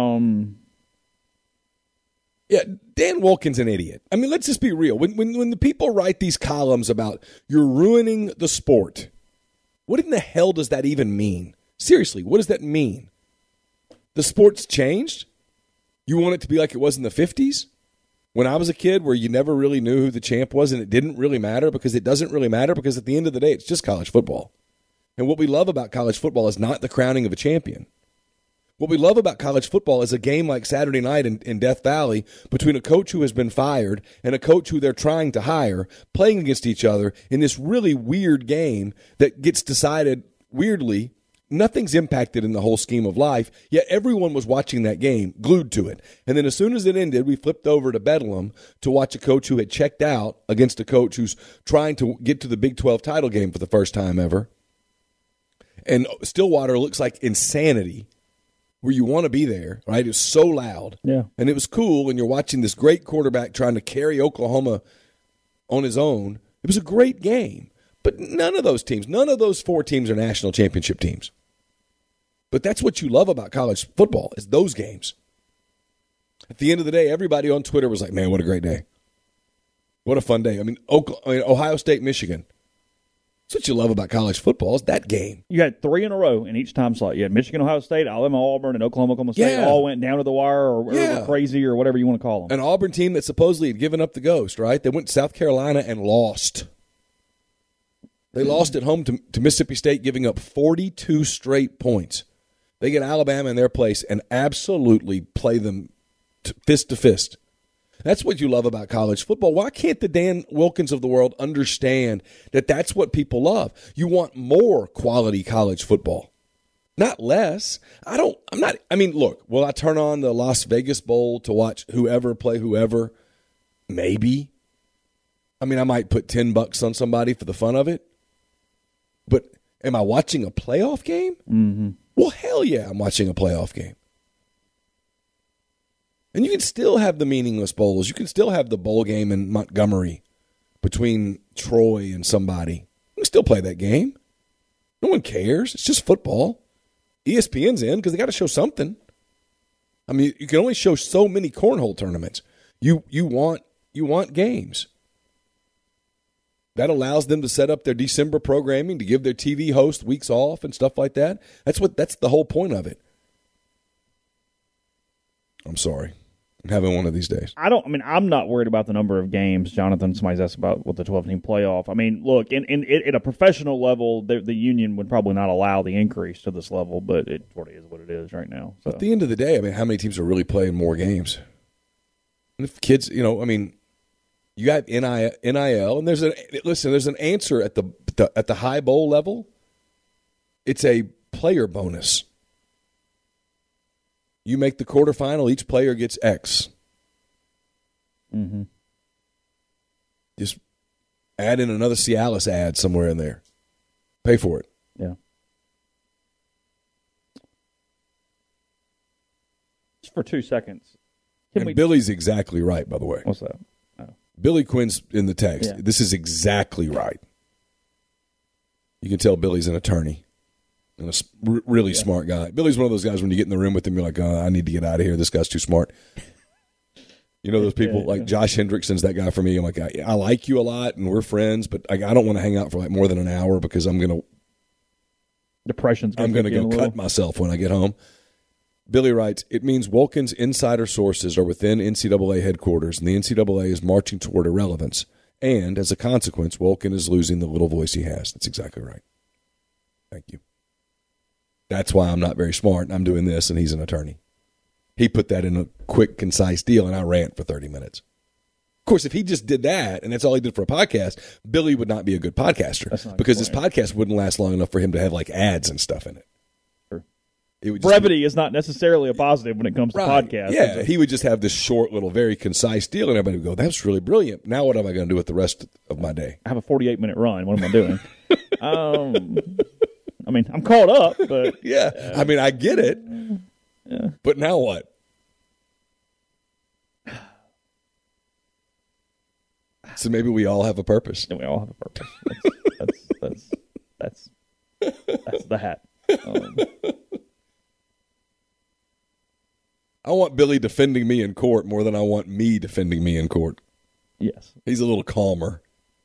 Yeah, Dan Wolken's an idiot. I mean, let's just be real. When the people write these columns about you're ruining the sport, what in the hell does that even mean? Seriously, what does that mean? The sport's changed? You want it to be like it was in the 50s? When I was a kid, where you never really knew who the champ was, and it didn't really matter, because it doesn't really matter, because at the end of the day, it's just college football. And what we love about college football is not the crowning of a champion. What we love about college football is a game like Saturday night in Death Valley between a coach who has been fired and a coach who they're trying to hire, playing against each other in this really weird game that gets decided weirdly. Nothing's impacted in the whole scheme of life, yet everyone was watching that game, glued to it. And then as soon as it ended, we flipped over to Bedlam to watch a coach who had checked out against a coach who's trying to get to the Big 12 title game for the first time ever. And Stillwater looks like insanity, where you want to be there, right? It was so loud. Yeah. And it was cool, and you're watching this great quarterback trying to carry Oklahoma on his own. It was a great game. But none of those teams, none of those four teams are national championship teams. But that's what you love about college football, is those games. At the end of the day, everybody on Twitter was like, man, what a great day. What a fun day. I mean, Ohio State, Michigan. That's what you love about college football, is that game. You had three in a row in each time slot. You had Michigan, Ohio State, Alabama, Auburn, and Oklahoma State. All went down to the wire or crazy or whatever you want to call them. An Auburn team that supposedly had given up the ghost, right? They went to South Carolina and lost. They lost at home to Mississippi State, giving up 42 straight points. They get Alabama in their place and absolutely play them fist to fist. That's what you love about college football. Why can't the Dan Wilkins of the world understand that that's what people love? You want more quality college football, not less. Look, will I turn on the Las Vegas Bowl to watch whoever play whoever? Maybe. I mean, I might put $10 on somebody for the fun of it. But am I watching a playoff game? Mm-hmm. Well, hell yeah, I'm watching a playoff game. And you can still have the meaningless bowls. You can still have the bowl game in Montgomery between Troy and somebody. You can still play that game. No one cares. It's just football. ESPN's in because they got to show something. I mean, you can only show so many cornhole tournaments. You want games. That allows them to set up their December programming, to give their TV host weeks off and stuff like that. That's the whole point of it. I'm sorry. I'm having one of these days. I'm not worried about the number of games. Jonathan, somebody's asked about with the 12-team playoff. I mean, look, at a professional level, the union would probably not allow the increase to this level, but it sort of is what it is right now. So. At the end of the day, I mean, how many teams are really playing more games? And if kids, you got NIL, and there's an answer at the high bowl level. It's a player bonus. You make the quarterfinal, each player gets X. Mm-hmm. Just add in another Cialis ad somewhere in there. Pay for it. Yeah. Just for 2 seconds. Billy's exactly right, by the way. What's that? Oh. Billy Quinn's in the text. Yeah. This is exactly right. You can tell Billy's an attorney and a really smart guy. Billy's one of those guys when you get in the room with him, you're like, oh, I need to get out of here. This guy's too smart. You know those people like Josh Hendrickson's that guy for me. I'm like, I like you a lot and we're friends, but I don't want to hang out for like more than an hour because I'm going to go cut myself when I get home. Billy writes, it means Wolken's insider sources are within NCAA headquarters, and the NCAA is marching toward irrelevance. And, as a consequence, Wolken is losing the little voice he has. That's exactly right. Thank you. That's why I'm not very smart, and I'm doing this, and he's an attorney. He put that in a quick, concise deal, and I rant for 30 minutes. Of course, if he just did that, and that's all he did for a podcast, Billy would not be a good podcaster because his podcast wouldn't last long enough for him to have, like, ads and stuff in it. Brevity is not necessarily a positive when it comes to podcasts. Yeah, he would just have this short little, very concise deal, and everybody would go, that's really brilliant. Now what am I going to do with the rest of my day? I have a 48-minute run. What am I doing? I mean, I'm caught up, but... yeah, I mean, I get it. Yeah. But now what? So maybe we all have a purpose. We all have a purpose. That's the hat. I want Billy defending me in court more than I want me defending me in court. Yes. He's a little calmer.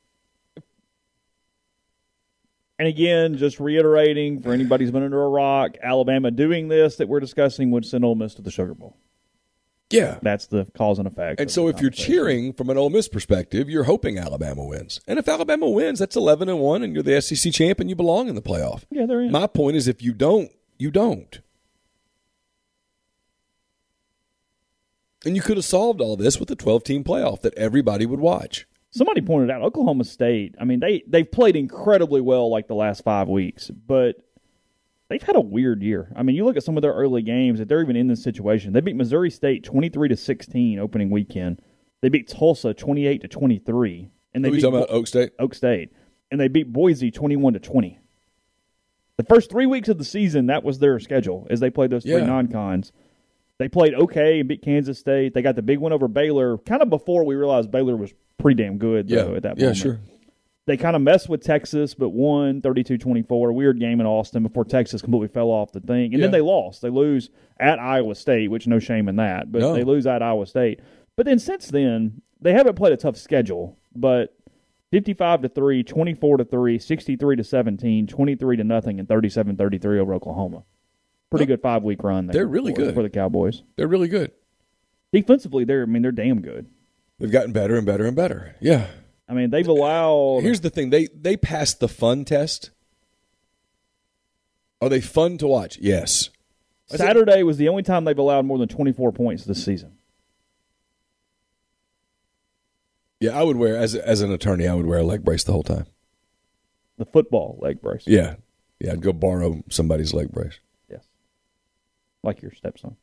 And again, just reiterating for anybody who's been under a rock, Alabama doing this that we're discussing would send Ole Miss to the Sugar Bowl. Yeah. That's the cause and effect. And so if you're cheering from an Ole Miss perspective, you're hoping Alabama wins. And if Alabama wins, that's 11-1, and you're the SEC champ, and you belong in the playoff. Yeah, they're in. My point is if you don't, you don't. And you could have solved all this with a 12-team playoff that everybody would watch. Somebody pointed out Oklahoma State, I mean, they've played incredibly well like the last 5 weeks, but they've had a weird year. I mean, you look at some of their early games, that they're even in this situation. They beat Missouri State 23-16 opening weekend. They beat Tulsa 28-23. And they Who are you talking about, Oak State? Oak State. And they beat Boise 21-20. The first 3 weeks of the season, that was their schedule, as they played those three non-cons. They played okay and beat Kansas State. They got the big one over Baylor, kind of before we realized Baylor was pretty damn good, though, at that moment. Yeah, sure. They kind of messed with Texas, but won 32-24. Weird game in Austin before Texas completely fell off the thing. And then they lost. They lose at Iowa State, which no shame in that, but they lose at Iowa State. But then since then, they haven't played a tough schedule, but 55-3, 24-3, 63-17, 23-0, and 37-33 over Oklahoma. Pretty good 5-week run there. They're really good for the Cowboys. They're really good. Defensively, they're damn good. They've gotten better and better and better. Yeah. I mean, they've allowed... Here's the thing. They passed the fun test. Are they fun to watch? Yes. Saturday was the only time they've allowed more than 24 points this season. Yeah, I would wear, as an attorney, I would wear a leg brace the whole time. The football leg brace. Yeah. Yeah, I'd go borrow somebody's leg brace. Yes. Like your stepson.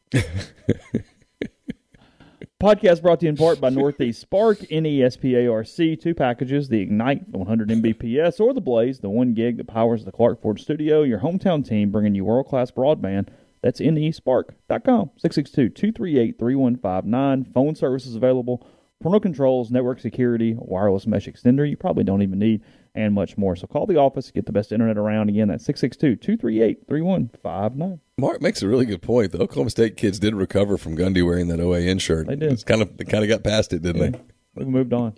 Podcast brought to you in part by Northeast Spark, NESPARC, 2 packages, the Ignite, the 100 Mbps, or the Blaze, the 1 gig that powers the Clark Ford studio, your hometown team bringing you world-class broadband. That's nespark.com, 662-238-3159. Phone services available, parental controls, network security, wireless mesh extender you probably don't even need, and much more. So call the office, get the best internet around. Again, that's 662-238-3159. Mark makes a really good point. The Oklahoma State kids did recover from Gundy wearing that OAN shirt. They did. They kind of got past it, didn't they? We've moved on.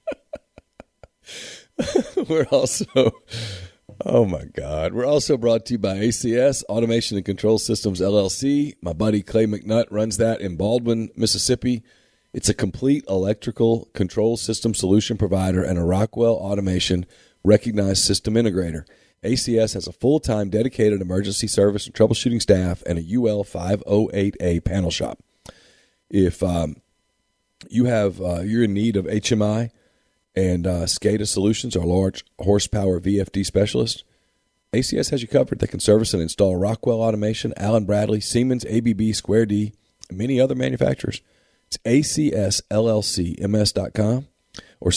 We're also, oh my God, we're also brought to you by ACS, Automation and Control Systems, LLC. My buddy Clay McNutt runs that in Baldwin, Mississippi. It's a complete electrical control system solution provider and a Rockwell Automation recognized system integrator. ACS has a full-time dedicated emergency service and troubleshooting staff and a UL 508A panel shop. If you're in need of HMI and SCADA Solutions, our large horsepower VFD specialist, ACS has you covered. They can service and install Rockwell Automation, Allen Bradley, Siemens, ABB, Square D, and many other manufacturers. It's acsllcms.com or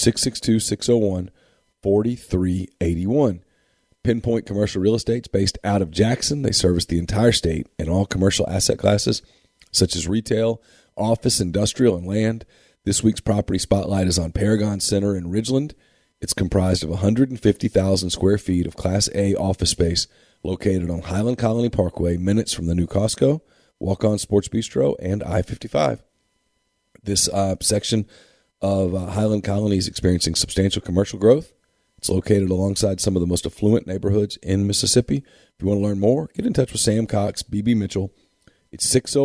662-601-4381. Pinpoint Commercial Real Estate is based out of Jackson. They service the entire state and all commercial asset classes, such as retail, office, industrial, and land. This week's property spotlight is on Paragon Center in Ridgeland. It's comprised of 150,000 square feet of Class A office space located on Highland Colony Parkway, minutes from the new Costco, Walk-On Sports Bistro, and I-55. This section of Highland Colony is experiencing substantial commercial growth. It's located alongside some of the most affluent neighborhoods in Mississippi. If you want to learn more, get in touch with Sam Cox, BB Mitchell. It's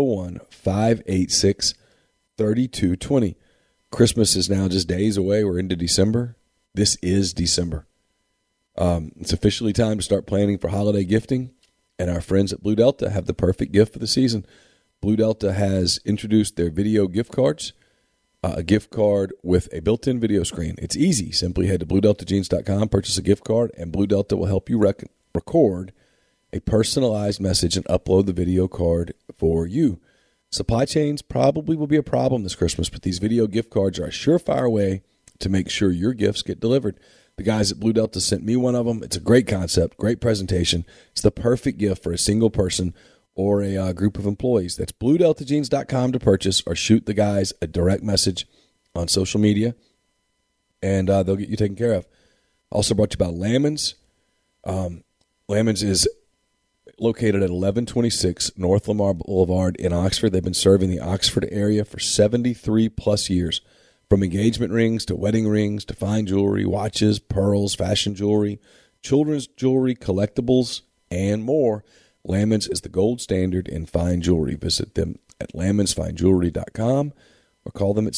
601-586-3220. Christmas is now just days away. We're into December. This is December. It's officially time to start planning for holiday gifting, and our friends at Blue Delta have the perfect gift for the season. Blue Delta has introduced their video gift cards, a gift card with a built-in video screen. It's easy. Simply head to BlueDeltaJeans.com, purchase a gift card, and Blue Delta will help you record a personalized message and upload the video card for you. Supply chains probably will be a problem this Christmas, but these video gift cards are a surefire way to make sure your gifts get delivered. The guys at Blue Delta sent me one of them. It's a great concept, great presentation. It's the perfect gift for a single person or a group of employees. That's BlueDeltaJeans.com to purchase, or shoot the guys a direct message on social media, and they'll get you taken care of. Also brought to you by Lamons. Lamons is located at 1126 North Lamar Boulevard in Oxford. They've been serving the Oxford area for 73-plus years. From engagement rings to wedding rings to fine jewelry, watches, pearls, fashion jewelry, children's jewelry, collectibles, and more, Lamons is the gold standard in fine jewelry. Visit them at lamonsfinejewelry.com or call them at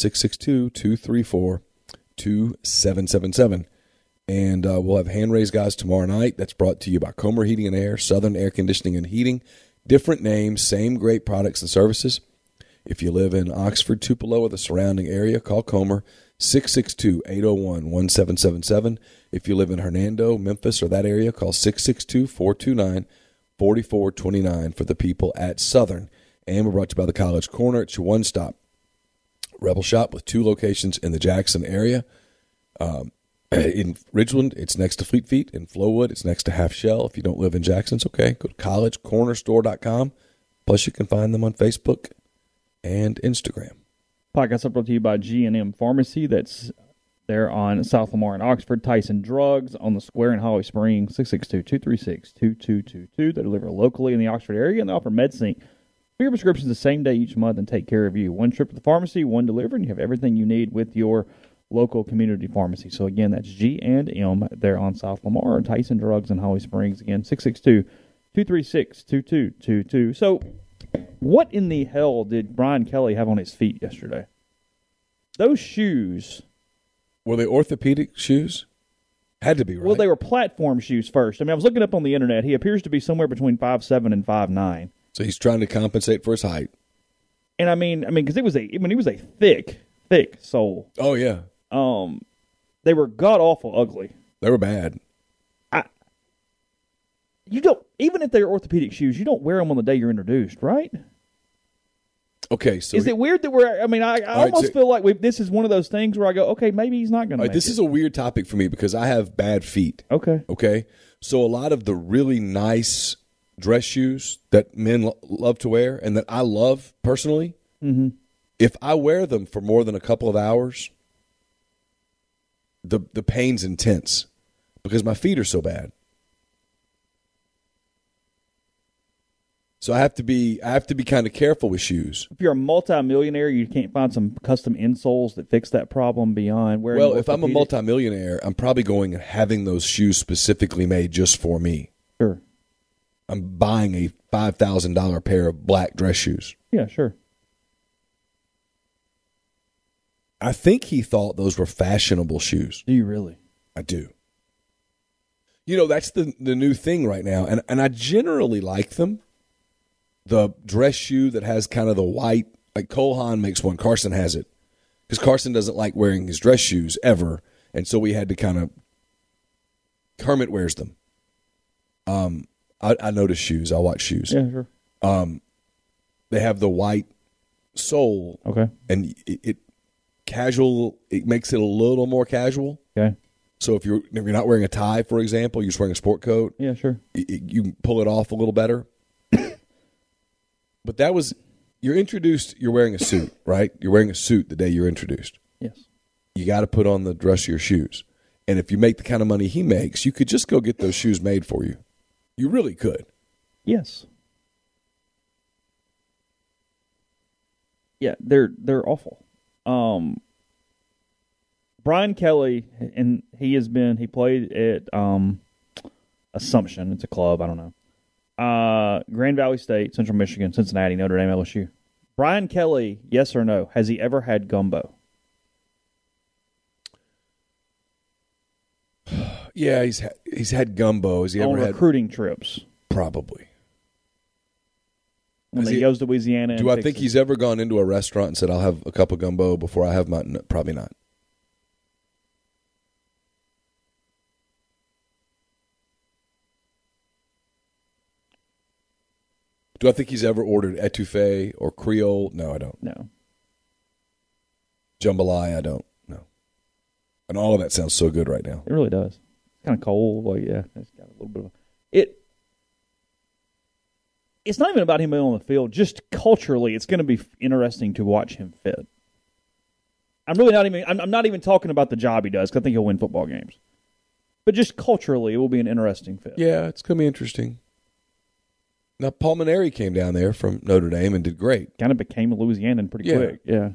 662-234-2777. And we'll have hand raised guys tomorrow night. That's brought to you by Comer Heating and Air, Southern Air Conditioning and Heating. Different names, same great products and services. If you live in Oxford, Tupelo, or the surrounding area, call Comer, 662-801-1777. If you live in Hernando, Memphis, or that area, call 662-429-4429 for the people at Southern. And we're brought to you by the College Corner. It's your one-stop Rebel Shop with 2 locations in the Jackson area. In Ridgeland, it's next to Fleet Feet. In Flowood, it's next to Half Shell. If you don't live in Jackson, it's okay. Go to collegecornerstore.com. Plus, you can find them on Facebook and Instagram. Podcast brought to you by G&M Pharmacy. That's there on South Lamar and Oxford. Tyson Drugs on the Square in Holly Springs, 662-236-2222. They deliver locally in the Oxford area, and they offer MedSync for your prescriptions the same day each month and take care of you. One trip to the pharmacy, one delivery, and you have everything you need with your local community pharmacy. So, again, that's G&M there on South Lamar, and Tyson Drugs in Holly Springs. Again, 662-236-2222. So, what in the hell did Brian Kelly have on his feet yesterday? Those shoes. Were they orthopedic shoes? Had to be, right? Well, they were platform shoes first. I mean, I was looking up on the internet. He appears to be somewhere between 5'7" and 5'9". So he's trying to compensate for his height. And I mean, because he was a thick sole. Oh yeah. They were god awful ugly. They were bad. You don't, even if they're orthopedic shoes, you don't wear them on the day you're introduced, right? Okay, so is it weird that I almost feel like this is one of those things where I go, okay, maybe he's not going to. This is a weird topic for me because I have bad feet. Okay. So a lot of the really nice dress shoes that men love to wear and that I love personally, if I wear them for more than a couple of hours, the pain's intense because my feet are so bad. So I have to be kind of careful with shoes. If you're a multimillionaire, you can't find some custom insoles that fix that problem beyond wearing. Well, if I'm a multimillionaire, I'm probably going and having those shoes specifically made just for me. Sure. I'm buying a $5,000 pair of black dress shoes. Yeah, sure. I think he thought those were fashionable shoes. Do you really? I do. You know, that's the new thing right now, and I generally like them. The dress shoe that has kind of the white, like Cole Haan makes one. Carson has it. Because Carson doesn't like wearing his dress shoes ever, and so we had to kind of, Kermit wears them. I notice shoes. I watch shoes. Yeah, sure. They have the white sole. Okay. And it casual. It makes it a little more casual. Okay. So if you're not wearing a tie, for example, you're just wearing a sport coat. Yeah, sure. You can pull it off a little better. But you're introduced. You're wearing a suit, right? You're wearing a suit the day you're introduced. Yes. You got to put on the dressier shoes. And if you make the kind of money he makes, you could just go get those shoes made for you. You really could. Yes. Yeah, they're awful. Brian Kelly, and he played at Assumption. It's a club, I don't know. Grand Valley State, Central Michigan, Cincinnati, Notre Dame, LSU. Brian Kelly, yes or no, has he ever had gumbo? Yeah, he's had gumbo. Has he on ever had recruiting trips? Probably. When he goes to Louisiana. Do I think he's ever gone into a restaurant and said, "I'll have a cup of gumbo before I have my"? No, probably not. Do I think he's ever ordered etouffee or Creole? No, I don't. No. Jambalaya, I don't. No. And all of that sounds so good right now. It really does. It's kind of cold. Like, yeah, it's got a little bit of it. It's not even about him being on the field. Just culturally, it's going to be interesting to watch him fit. I'm not even talking about the job he does, because I think he'll win football games. But just culturally, it will be an interesting fit. Yeah, it's going to be interesting. Now, Paul Maneri came down there from Notre Dame and did great. Kind of became a Louisianan pretty quick. Yeah.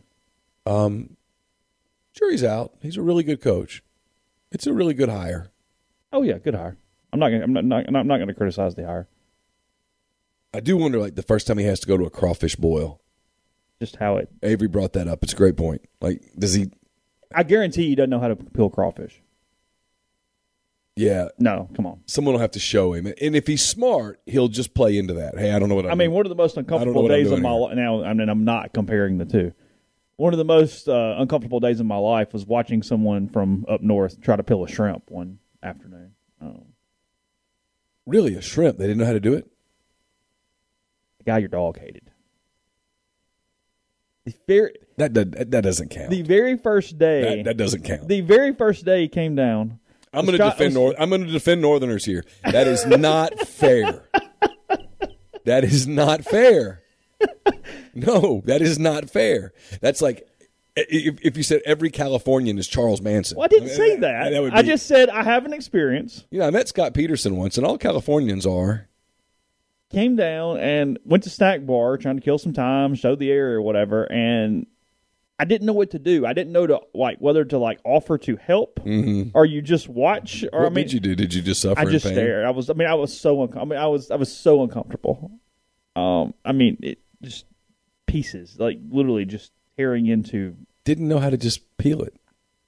Jury's out. He's a really good coach. It's a really good hire. Oh yeah, good hire. I'm not going to criticize the hire. I do wonder, like, the first time he has to go to a crawfish boil. Just how it. Avery brought that up. It's a great point. Like, does he? I guarantee he doesn't know how to peel crawfish. Yeah. No, come on. Someone will have to show him. And if he's smart, he'll just play into that. Hey, I don't know what I'm doing. One of the most uncomfortable days of my life. Now, I'm not comparing the two. One of the most uncomfortable days of my life was watching someone from up north try to peel a shrimp one afternoon. Really, a shrimp? They didn't know how to do it? The guy your dog hated. That doesn't count. The very first day. That doesn't count. The very first day he came down. I'm going to defend Northerners here. That is not fair. That is not fair. No, that is not fair. That's like if you said every Californian is Charles Manson. Well, I didn't say that. I just said I have an experience. I met Scott Peterson once, and all Californians are. Came down and went to Snack Bar trying to kill some time, show the area or whatever, and I didn't know what to do. I didn't know whether to offer to help or you just watch. Or what did you do? Did you just suffer? I just in pain? stared. I was so uncomfortable. It just pieces, literally just tearing into. Didn't know how to just peel it.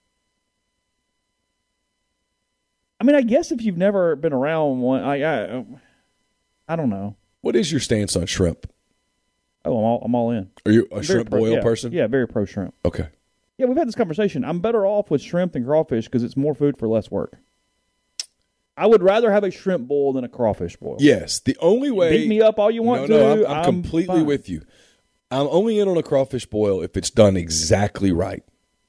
I guess if you've never been around one, I don't know. What is your stance on shrimp? Oh, I'm all in. Are you a shrimp boil person? Yeah, very pro shrimp. Okay. Yeah, we've had this conversation. I'm better off with shrimp than crawfish because it's more food for less work. I would rather have a shrimp boil than a crawfish boil. Yes, the only way. Beat me up all you want to. No, I'm completely fine. with you. I'm only in on a crawfish boil if it's done exactly right.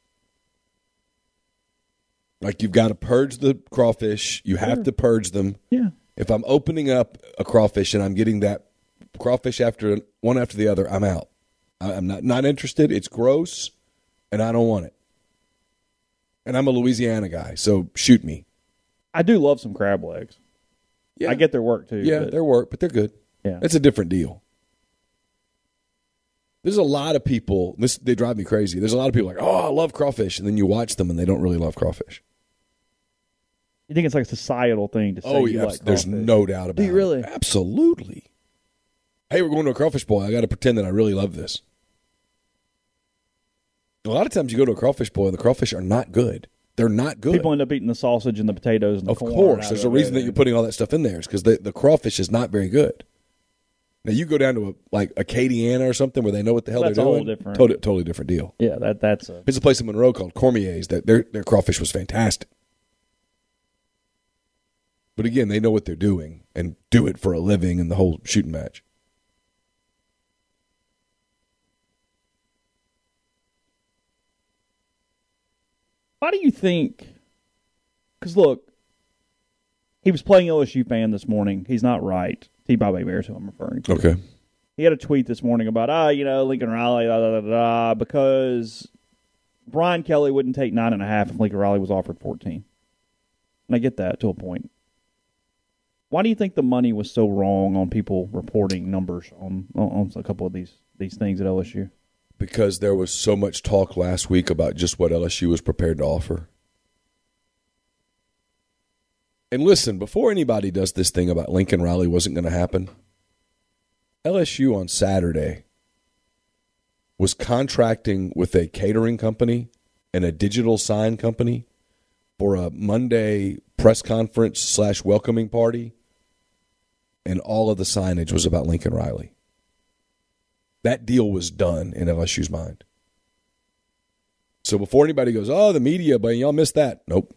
Like, you've got to purge the crawfish. You have to purge them. Yeah. If I'm opening up a crawfish and I'm getting that crawfish one after the other, I'm out. I'm not interested. It's gross, and I don't want it. And I'm a Louisiana guy, so shoot me. I do love some crab legs. Yeah. I get their work, too. Yeah, their work, but they're good. Yeah. It's a different deal. There's a lot of people, they drive me crazy. There's a lot of people I love crawfish, and then you watch them, and they don't really love crawfish. You think it's like a societal thing to say you like crawfish? There's no doubt about it. Do you really? Absolutely. Hey, we're going to a crawfish boil. I got to pretend that I really love this. A lot of times you go to a crawfish boil, and the crawfish are not good. They're not good. People end up eating the sausage and the potatoes and the corn. Of course. There's a reason that you're putting all that stuff in there. It's because the crawfish is not very good. Now, you go down to a Acadiana or something where they know what the hell they're doing. Totally different deal. Yeah, that's a... There's a place in Monroe called Cormier's that their crawfish was fantastic. But again, they know what they're doing and do it for a living in the whole shooting match. Why do you think? Because look, he was playing LSU fan this morning. He's not right. T-Bob Bears, who I'm referring to. Okay. He had a tweet this morning about, Lincoln Riley, because Brian Kelly wouldn't take 9.5 if Lincoln Riley was offered 14. And I get that to a point. Why do you think the money was so wrong on people reporting numbers on a couple of these things at LSU? Because there was so much talk last week about just what LSU was prepared to offer. And listen, before anybody does this thing about Lincoln Riley wasn't going to happen, LSU on Saturday was contracting with a catering company and a digital sign company for a Monday press conference / welcoming party, and all of the signage was about Lincoln Riley. That deal was done in LSU's mind. So before anybody goes, oh, the media, but y'all missed that. Nope.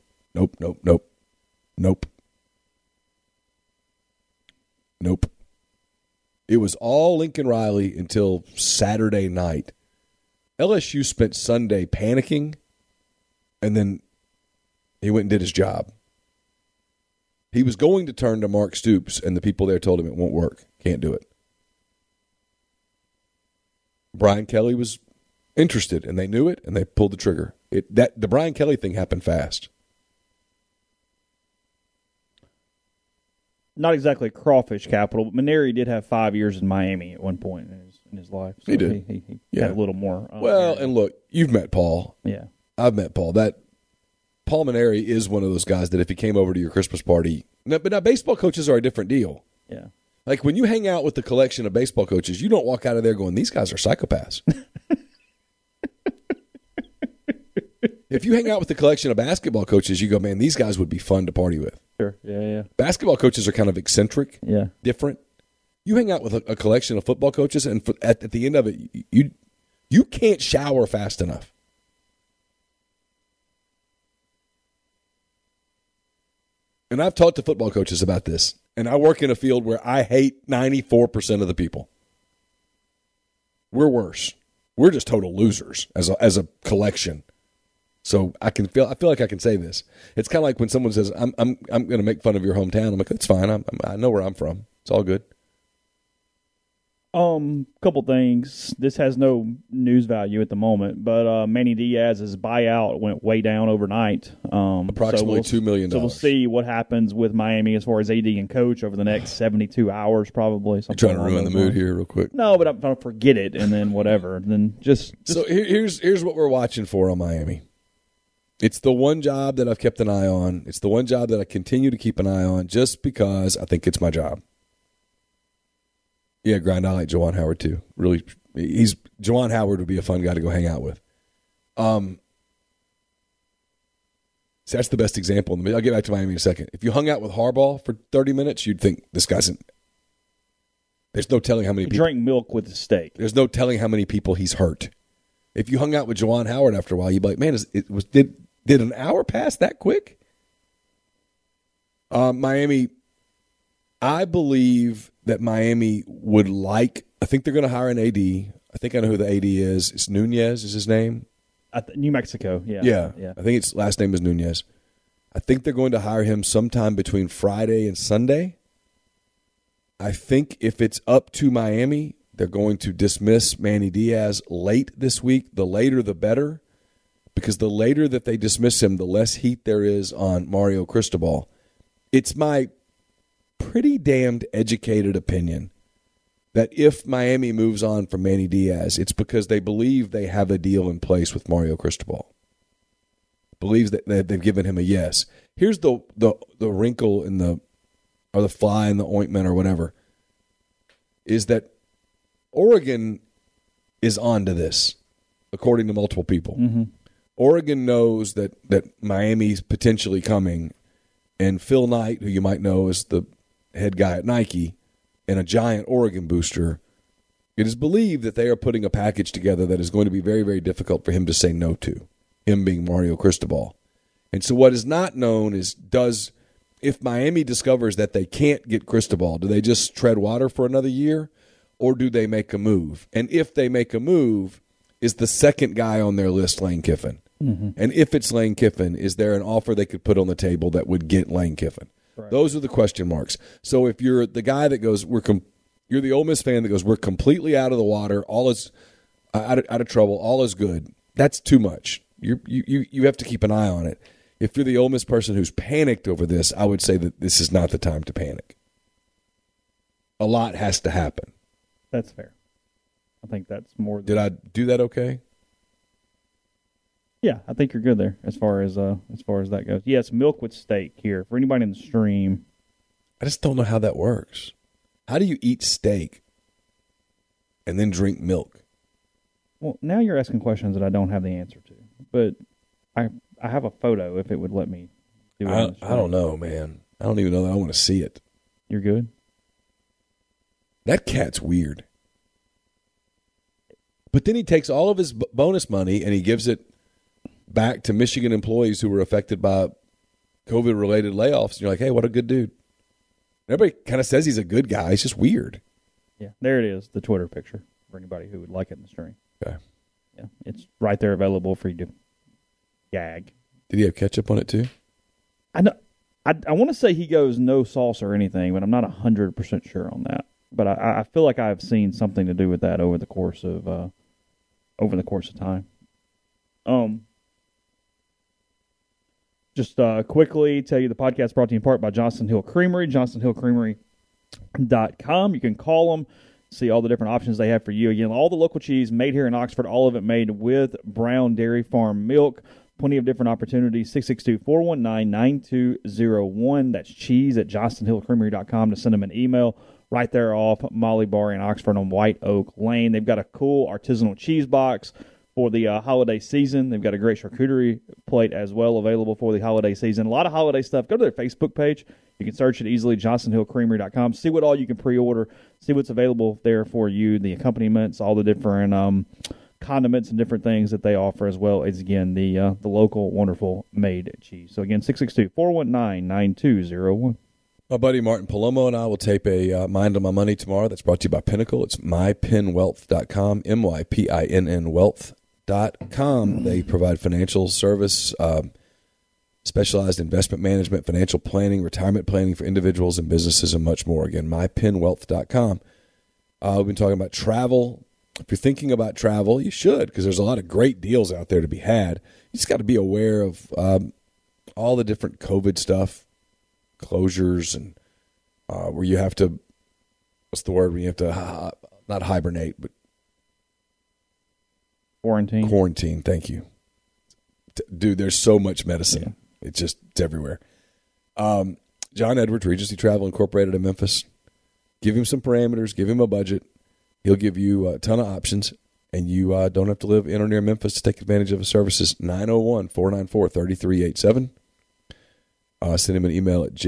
It was all Lincoln Riley until Saturday night. LSU spent Sunday panicking, and then he went and did his job. He was going to turn to Mark Stoops, and the people there told him it won't work. Can't do it. Brian Kelly was interested, and they knew it, and they pulled the trigger. The Brian Kelly thing happened fast. Not exactly crawfish capital, but Maneri did have 5 years in Miami at one point in his life. So he did. He had a little more. And look, you've met Paul. Yeah. I've met Paul. Paul Maneri is one of those guys that if he came over to your Christmas party, but now baseball coaches are a different deal. Yeah. Like when you hang out with the collection of baseball coaches, you don't walk out of there going, these guys are psychopaths. If you hang out with the collection of basketball coaches, you go, man, these guys would be fun to party with. Sure. Yeah. Basketball coaches are kind of eccentric, different. You hang out with a collection of football coaches, and at the end of it, you can't shower fast enough. And I've talked to football coaches about this, and I work in a field where I hate 94% of the people. We're worse. We're just total losers as a collection. So I feel like I can say this. It's kind of like when someone says, "I'm going to make fun of your hometown." I'm like, "That's fine. I know where I'm from. It's all good." Couple things. This has no news value at the moment, but Manny Diaz's buyout went way down overnight. Approximately $2 million. So we'll see what happens with Miami as far as AD and coach over the next 72 hours, probably. You're trying to ruin the mood here real quick. No, but I'm trying to forget it and then whatever. Then just So here's what we're watching for on Miami. It's the one job that I've kept an eye on. It's the one job that I continue to keep an eye on just because I think it's my job. Yeah, Grind, I like Juwan Howard too. Really, Juwan Howard would be a fun guy to go hang out with. So that's the best example. I'll get back to Miami in a second. If you hung out with Harbaugh for 30 minutes, you'd think this guy's there's no telling how many people. Drink milk with a steak. There's no telling how many people he's hurt. If you hung out with Juwan Howard after a while, you'd be like, man, did an hour pass that quick? Miami, I believe that Miami would I think they're going to hire an AD. I think I know who the AD is. It's Nunez is his name. New Mexico, yeah. Yeah. I think its last name is Nunez. I think they're going to hire him sometime between Friday and Sunday. I think if it's up to Miami, they're going to dismiss Manny Diaz late this week. The later, the better, because the later that they dismiss him, the less heat there is on Mario Cristobal. It's my pretty damned educated opinion that if Miami moves on from Manny Diaz, it's because they believe they have a deal in place with Mario Cristobal. Believes that they've given him a yes. Here's the wrinkle in the fly in the ointment or whatever, is that Oregon is on to this, according to multiple people. Mm-hmm. Oregon knows that Miami's potentially coming, and Phil Knight, who you might know as the head guy at Nike, and a giant Oregon booster, it is believed that they are putting a package together that is going to be very, very difficult for him to say no to, him being Mario Cristobal. And so what is not known is if Miami discovers that they can't get Cristobal, do they just tread water for another year, or do they make a move? And if they make a move, is the second guy on their list Lane Kiffin? Mm-hmm. And if it's Lane Kiffin, is there an offer they could put on the table that would get Lane Kiffin? Right. Those are the question marks. So if you're the guy that goes, you're the Ole Miss fan that goes, we're completely out of the water, all is out of trouble, all is good. That's too much. You have to keep an eye on it. If you're the Ole Miss person who's panicked over this, I would say that this is not the time to panic. A lot has to happen. That's fair. I think that's more. Did I do that okay? Yeah, I think you're good there as far as that goes. Yes, milk with steak here for anybody in the stream. I just don't know how that works. How do you eat steak and then drink milk? Well, now you're asking questions that I don't have the answer to, but I have a photo if it would let me do it. I don't know, man. I don't even know that I want to see it. You're good? That cat's weird. But then he takes all of his bonus money and he gives it back to Michigan employees who were affected by COVID-related layoffs. And you're like, hey, what a good dude. Everybody kind of says he's a good guy. He's just weird. Yeah, there it is, the Twitter picture for anybody who would like it in the stream. Okay. Yeah, it's right there available for you to gag. Did he have ketchup on it too? I know. I want to say he goes no sauce or anything, but I'm not 100% sure on that. But I feel like I've seen something to do with that over the course of time. Just quickly tell you the podcast brought to you in part by Johnston Hill Creamery, johnstonhillcreamery.com. You can call them, see all the different options they have for you. Again, all the local cheese made here in Oxford, all of it made with Brown Dairy Farm milk. Plenty of different opportunities. 662-419-9201. That's cheese at johnstonhillcreamery.com to send them an email. Right there off Molly Bar in Oxford on White Oak Lane. They've got a cool artisanal cheese box for the holiday season. They've got a great charcuterie plate as well available for the holiday season. A lot of holiday stuff. Go to their Facebook page. You can search it easily, johnstonhillcreamery.com. See what all you can pre-order. See what's available there for you, the accompaniments, all the different condiments and different things that they offer, as well as, again, the local wonderful made cheese. So, again, 662-419-9201. My buddy Martin Palomo and I will tape a Mind on My Money tomorrow. That's brought to you by Pinnacle. It's mypinwealth.com, MYPINN wealth.com. They provide financial service, specialized investment management, financial planning, retirement planning for individuals and businesses, and much more. Again, mypinwealth.com. We've been talking about travel. If you're thinking about travel, you should, because there's a lot of great deals out there to be had. You just got to be aware of all the different COVID stuff. Closures and where you have to, what's the word? Where you have to not hibernate, but quarantine. Quarantine. Thank you, dude. There's so much medicine. Yeah. It's everywhere. John Edwards, Regency Travel Incorporated in Memphis. Give him some parameters. Give him a budget. He'll give you a ton of options, and you don't have to live in or near Memphis to take advantage of his services. 901-494-3387. Send him an email at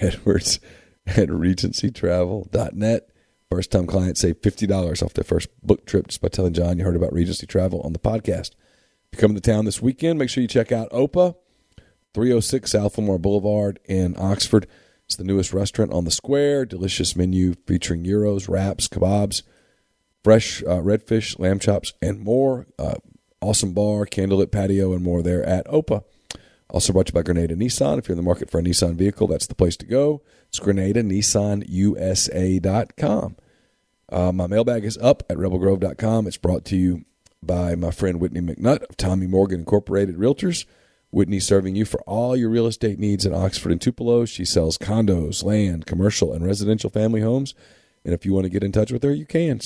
jedwards@regencytravel.net. First-time clients save $50 off their first book trip just by telling John you heard about Regency Travel on the podcast. If you come to town this weekend, make sure you check out OPA, 306 South Fillmore Boulevard in Oxford. It's the newest restaurant on the square. Delicious menu featuring gyros, wraps, kebabs, fresh redfish, lamb chops, and more. Awesome bar, candlelit patio, and more there at OPA. Also brought to you by Grenada Nissan. If you're in the market for a Nissan vehicle, that's the place to go. It's GrenadaNissanUSA.com. My mailbag is up at rebelgrove.com. It's brought to you by my friend Whitney McNutt of Tommy Morgan Incorporated Realtors. Whitney's serving you for all your real estate needs in Oxford and Tupelo. She sells condos, land, commercial, and residential family homes. And if you want to get in touch with her, you can.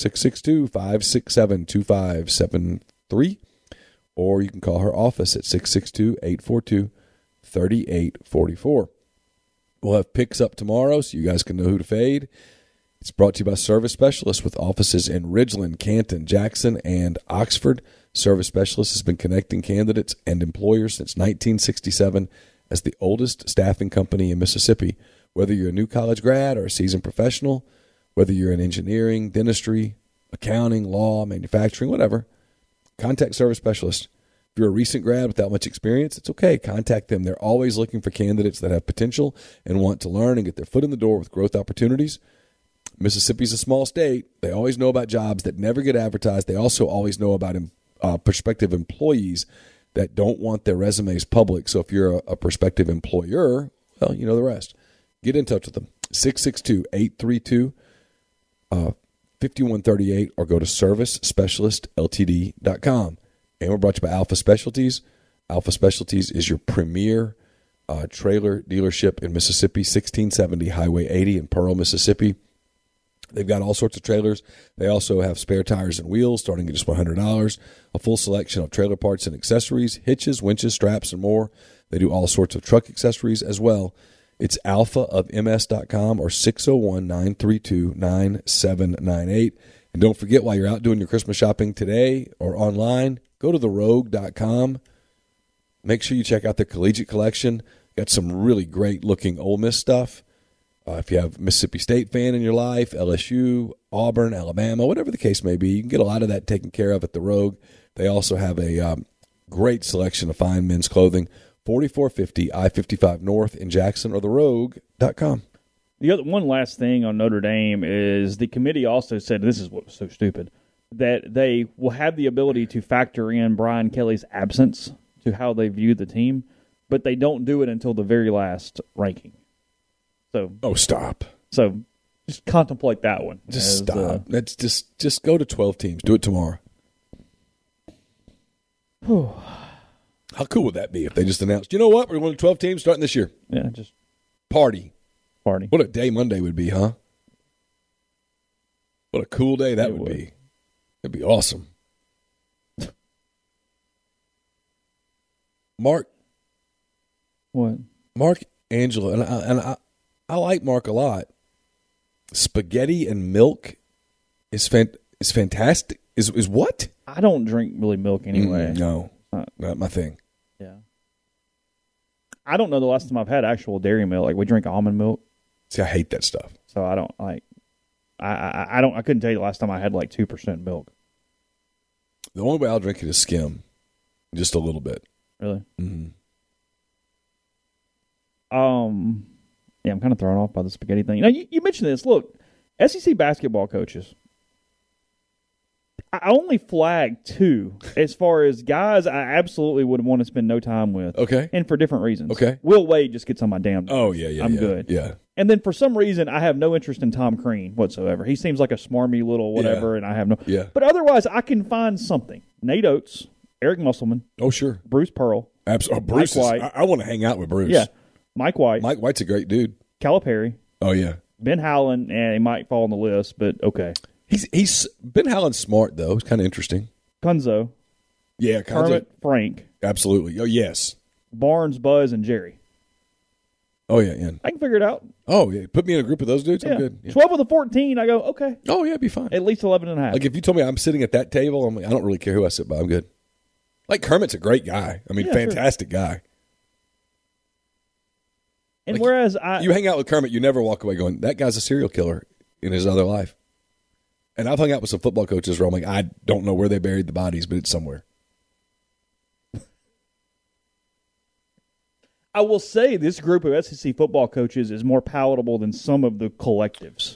662-567-2573. Or you can call her office at 662-842-3844. We'll have picks up tomorrow so you guys can know who to fade. It's brought to you by Service Specialists with offices in Ridgeland, Canton, Jackson, and Oxford. Service Specialists has been connecting candidates and employers since 1967 as the oldest staffing company in Mississippi. Whether you're a new college grad or a seasoned professional, whether you're in engineering, dentistry, accounting, law, manufacturing, whatever, contact Service Specialists. If you're a recent grad without much experience, it's okay. Contact them. They're always looking for candidates that have potential and want to learn and get their foot in the door with growth opportunities. Mississippi's a small state. They always know about jobs that never get advertised. They also always know about prospective employees that don't want their resumes public. So if you're a prospective employer, well, you know the rest. Get in touch with them. 662-832-5138 or go to servicespecialistltd.com. And we're brought to you by Alpha Specialties. Alpha Specialties is your premier trailer dealership in Mississippi, 1670 Highway 80 in Pearl, Mississippi. They've got all sorts of trailers. They also have spare tires and wheels starting at just $100, a full selection of trailer parts and accessories, hitches, winches, straps, and more. They do all sorts of truck accessories as well. It's alphaofms.com or 601-932-9798. And don't forget, while you're out doing your Christmas shopping today or online, go to therogue.com. Make sure you check out their collegiate collection. Got some really great-looking Ole Miss stuff. If you have a Mississippi State fan in your life, LSU, Auburn, Alabama, whatever the case may be, you can get a lot of that taken care of at The Rogue. They also have a great selection of fine men's clothing, 4450 I-55 North in Jackson or therogue.com. The other one last thing on Notre Dame is the committee also said, this is what was so stupid, that they will have the ability to factor in Brian Kelly's absence to how they view the team, but they don't do it until the very last ranking. So, stop. So just contemplate that one. Just stop. That's just go to 12 teams. Do it tomorrow. How cool would that be if they just announced, you know what, we're going to 12 teams starting this year. Yeah, just party. What a day Monday would be, huh? What a cool day that would be. That'd be awesome. Mark. What? Mark Angelo, and I like Mark a lot. Spaghetti and milk is fantastic. Is what? I don't drink really milk anyway. No, not my thing. Yeah. I don't know the last time I've had actual dairy milk. Like, we drink almond milk. See, I hate that stuff. So I don't like. I couldn't tell you the last time I had like 2% milk. The only way I'll drink it is skim, just a little bit. Really? Mm-hmm. Yeah, I'm kind of thrown off by the spaghetti thing. Now, you mentioned this. Look, SEC basketball coaches. I only flagged 2 as far as guys I absolutely would want to spend no time with. Okay. And for different reasons. Okay. Will Wade just gets on my damn nerves. Oh, yeah. I'm good. Yeah. And then for some reason, I have no interest in Tom Crean whatsoever. He seems like a smarmy little whatever, and I have no. Yeah. But otherwise, I can find something. Nate Oates, Eric Musselman. Oh, sure. Bruce Pearl. Absolutely. Bruce Mike White. I want to hang out with Bruce. Yeah. Mike White. Mike White's a great dude. Calipari. Oh, yeah. Ben Howland, and he might fall on the list, but okay. He's Ben Howland's smart, though. It's kind of interesting. Kunzo. Yeah, Kermit, Frank. Absolutely. Oh, yes. Barnes, Buzz, and Jerry. Oh, yeah. I can figure it out. Oh, yeah. Put me in a group of those dudes. Yeah. I'm good. Yeah. 12 of the 14, I go, okay. Oh, yeah, it'd be fine. At least 11 and a half. Like, if you told me I'm sitting at that table, I'm like, I don't really care who I sit by. I'm good. Like, Kermit's a great guy. I mean, Yeah, fantastic guy. And like, whereas you hang out with Kermit, you never walk away going, that guy's a serial killer in his other life. And I've hung out with some football coaches where I'm like, I don't know where they buried the bodies, but it's somewhere. I will say this group of SEC football coaches is more palatable than some of the collectives.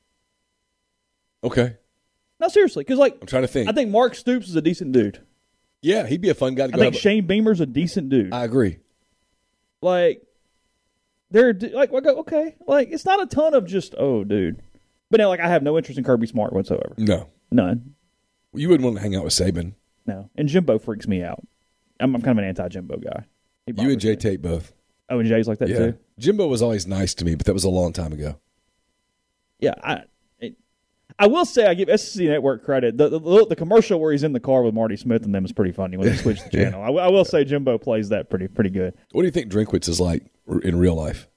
Okay. No, seriously, because like I'm trying to think. I think Mark Stoops is a decent dude. Yeah, he'd be a fun guy to go I think have Shane Beamer's a decent dude. I agree. Like, they're like, okay, like it's not a ton of just dude. But now, like, I have no interest in Kirby Smart whatsoever. No. None. You wouldn't want to hang out with Saban. No. And Jimbo freaks me out. I'm kind of an anti-Jimbo guy. You and Jay Tate both. Oh, and Jay's like that too? Jimbo was always nice to me, but that was a long time ago. Yeah, I will say I give SEC Network credit. The commercial where he's in the car with Marty Smith and them is pretty funny when they switch the channel. I will say Jimbo plays that pretty good. What do you think Drinkwitz is like in real life?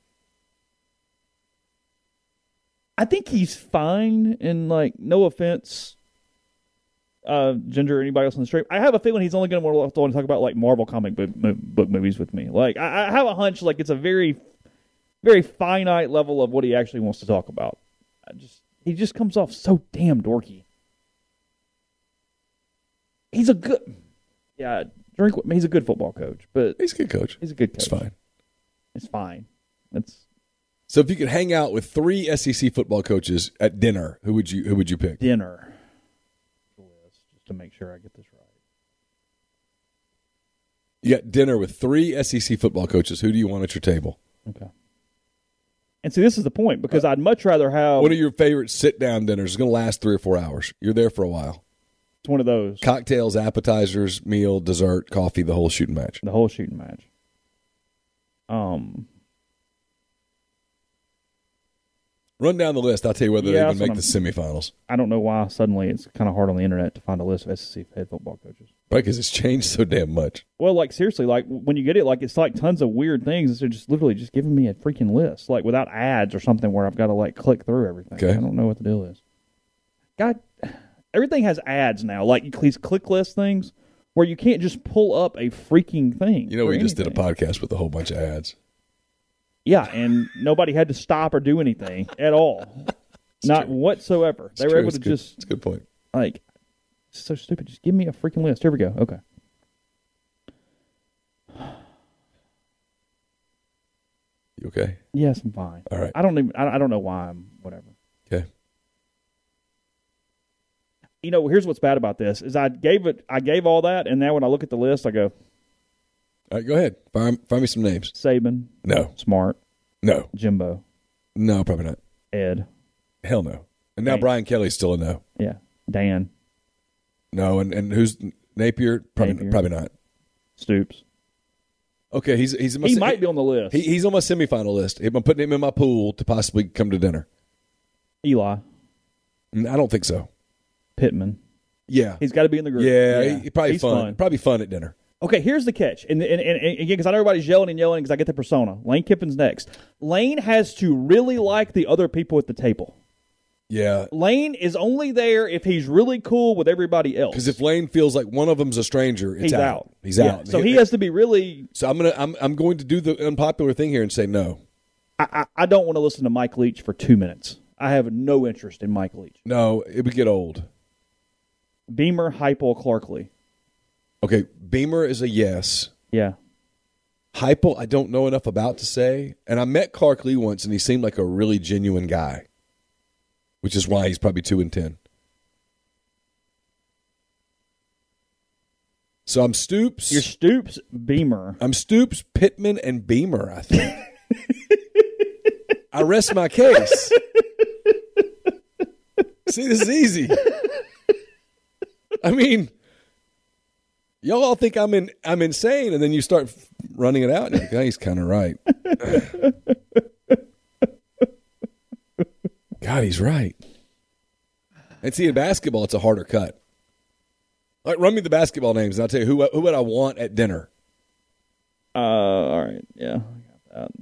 I think he's fine, and like, no offense, Ginger or anybody else on the street. I have a feeling he's only going to want to talk about like Marvel comic book movies with me. Like, I have a hunch like it's a very, very finite level of what he actually wants to talk about. He just comes off so damn dorky. He's a good, Drink. He's a good football coach, but He's a good coach. he's a good coach. It's fine. It's fine. It's So if you could hang out with 3 SEC football coaches at dinner, who would you pick? dinner. Just to make sure I get this right. You got dinner with 3 SEC football coaches. Who do you want at your table? Okay. And see, this is the point, because I'd much rather have... What are your favorite sit-down dinners? It's going to last 3 or 4 hours. You're there for a while. It's one of those. Cocktails, appetizers, meal, dessert, coffee, the whole shooting match. The whole shooting match. Run down the list. I'll tell you whether they even make the semifinals. I don't know why suddenly it's kind of hard on the internet to find a list of SEC head football coaches. Right, because it's changed so damn much. Well, like, seriously, like, when you get it, like, it's like tons of weird things. They're just literally just giving me a freaking list, like, without ads or something where I've got to, like, click through everything. Okay. I don't know what the deal is. God, everything has ads now. Like, these click list things where you can't just pull up a freaking thing. You know, we just did a podcast with a whole bunch of ads. Yeah, and nobody had to stop or do anything at all. Not whatsoever. They were able to just... That's a good point. Like, it's so stupid. Just give me a freaking list. Here we go. Okay. You okay? Yes, I'm fine. All right. I don't know why I'm whatever. Okay. You know, here's what's bad about this is I gave all that, and now when I look at the list, I go, All right, go ahead. Find me some names. Saban. No. Smart. No. Jimbo. No, probably not. Ed. Hell no. And now Dan. Brian Kelly's still a no. Yeah. Dan. No, and who's Napier? Probably not. Stoops. Okay, he might be on the list. He's on my semifinal list. I'm putting him in my pool to possibly come to dinner. Eli. I don't think so. Pittman. Yeah. He's got to be in the group. Yeah, probably He's fun. Probably fun at dinner. Okay, here's the catch. And again, because I know everybody's yelling because I get the persona. Lane Kiffin's next. Lane has to really like the other people at the table. Yeah. Lane is only there if he's really cool with everybody else. Because if Lane feels like one of them's a stranger, it's he's out. He's yeah. out. So he has to be really... So I'm going to do the unpopular thing here and say no. I don't want to listen to Mike Leach for 2 minutes. I have no interest in Mike Leach. No, it would get old. Beamer, Heupel, Clarkley. Okay, Beamer is a yes. Yeah. Heupel, I don't know enough about to say. And I met Clark Lee once, and he seemed like a really genuine guy, which is why he's probably 2-10. So I'm Stoops. You're Stoops, Beamer. I'm Stoops, Pittman, and Beamer, I think. I rest my case. See, this is easy. I mean, y'all all think I'm insane, and then you start running it out, and you're like, oh, he's kind of right. God, he's right. And see, in basketball, it's a harder cut. All right, run me the basketball names, and I'll tell you who would I want at dinner. All right, yeah, I got that.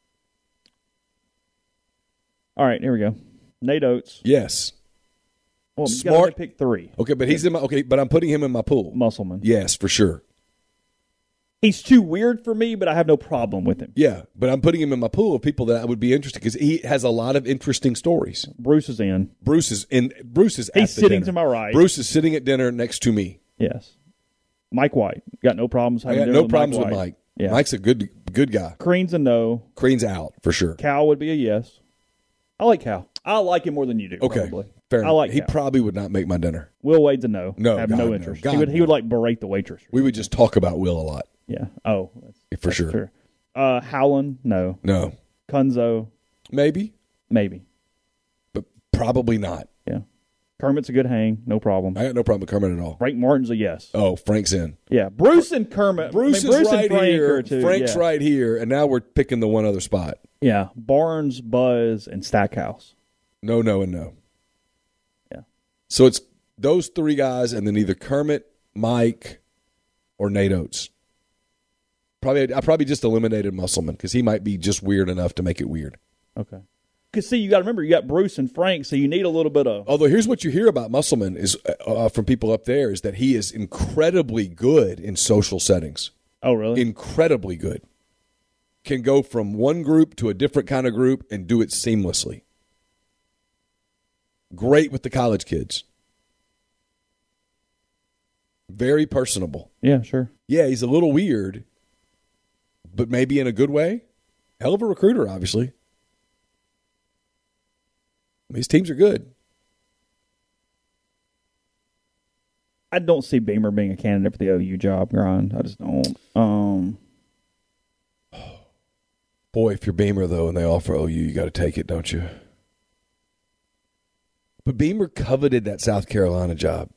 All right, here we go. Nate Oates. Yes. Well, Smart. Pick 3. Okay, but he's in my but I'm putting him in my pool. Musselman. Yes, for sure. He's too weird for me, but I have no problem with him. Yeah, but I'm putting him in my pool of people that I would be interested because he has a lot of interesting stories. Bruce is in. Bruce is He's sitting to my right. Bruce is sitting at dinner next to me. Yes. Mike White. Got no problems. I got no problems with Mike. Yeah. Mike's a good guy. Crean's a no. Crean's out for sure. Cal would be a yes. I like Cal. I like him more than you do. Okay, probably. fair enough. I like he Cal. probably would not make my dinner. Will Wade's a no. No, I have God, no no. interest. God, He would like berate the waitress. We would just talk about Will a lot. Yeah. Oh, for sure. True. Howland, no. No. Kunzo, maybe, but probably not. Yeah. Kermit's a good hang, no problem. I got no problem with Kermit at all. Frank Martin's a yes. Oh, Frank's in. Yeah, Bruce and Kermit. Bruce is Bruce right and Frank here. are two, Frank's yeah. right here, and now we're picking the one other spot. Yeah, Barnes, Buzz, and Stackhouse. No, and no. Yeah. So it's those 3 guys, and then either Kermit, Mike, or Nate Oates. I probably just eliminated Musselman because he might be just weird enough to make it weird. Okay. Because, see, you got to remember, you got Bruce and Frank, so you need a little bit of... Although here's what you hear about Musselman is from people up there is that he is incredibly good in social settings. Oh, really? Incredibly good. Can go from one group to a different kind of group and do it seamlessly. Great with the college kids. Very personable. Yeah, sure. Yeah, he's a little weird, but maybe in a good way. Hell of a recruiter, obviously. His teams are good. I don't see Beamer being a candidate for the OU job, Grind. I just don't. Boy, if you're Beamer, though, and they offer OU, you got to take it, don't you? But Beamer coveted that South Carolina job.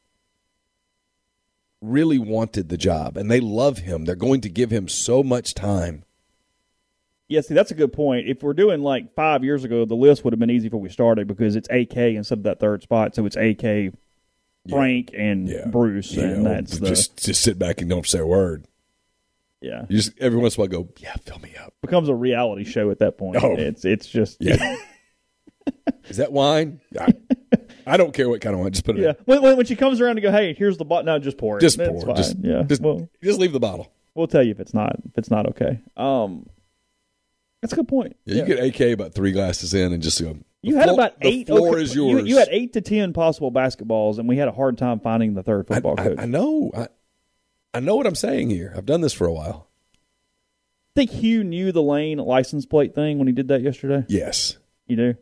Really wanted the job, and they love him. They're going to give him so much time. Yeah, see, that's a good point. If we're doing like 5 years ago, the list would have been easy before we started because it's AK instead of that third spot. So it's AK, Frank, and Bruce, and that's just sit back and don't say a word. Yeah, you just every once in a while go, yeah, fill me up. Becomes a reality show at that point. Oh. It's just Is that wine? I don't care what kind of wine. Just put it in. When she comes around to go, hey, here's the bottle. No, just pour it. Just It's pour. fine. Just leave the bottle. We'll tell you if it's not okay. That's a good point. Yeah, you get AK about 3 glasses in and just go. You had about 8. The floor is yours. You had 8 to 10 possible basketballs, and we had a hard time finding the third football coach. I know. I know what I'm saying here. I've done this for a while. I think Hugh knew the Lane license plate thing when he did that yesterday. Yes. You do?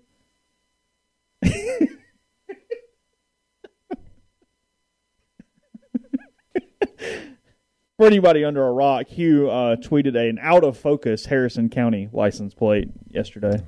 For anybody under a rock, Hugh tweeted an out-of-focus Harrison County license plate yesterday.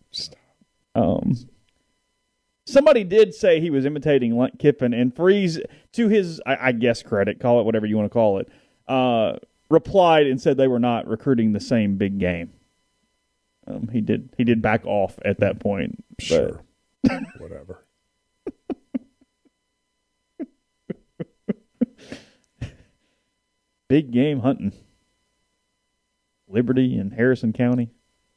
Somebody did say he was imitating Kiffin, and Freeze, to his, I guess, credit, call it whatever you want to call it, replied and said they were not recruiting the same big game. He did back off at that point. Sure. Whatever. Big game hunting. Liberty and Harrison County.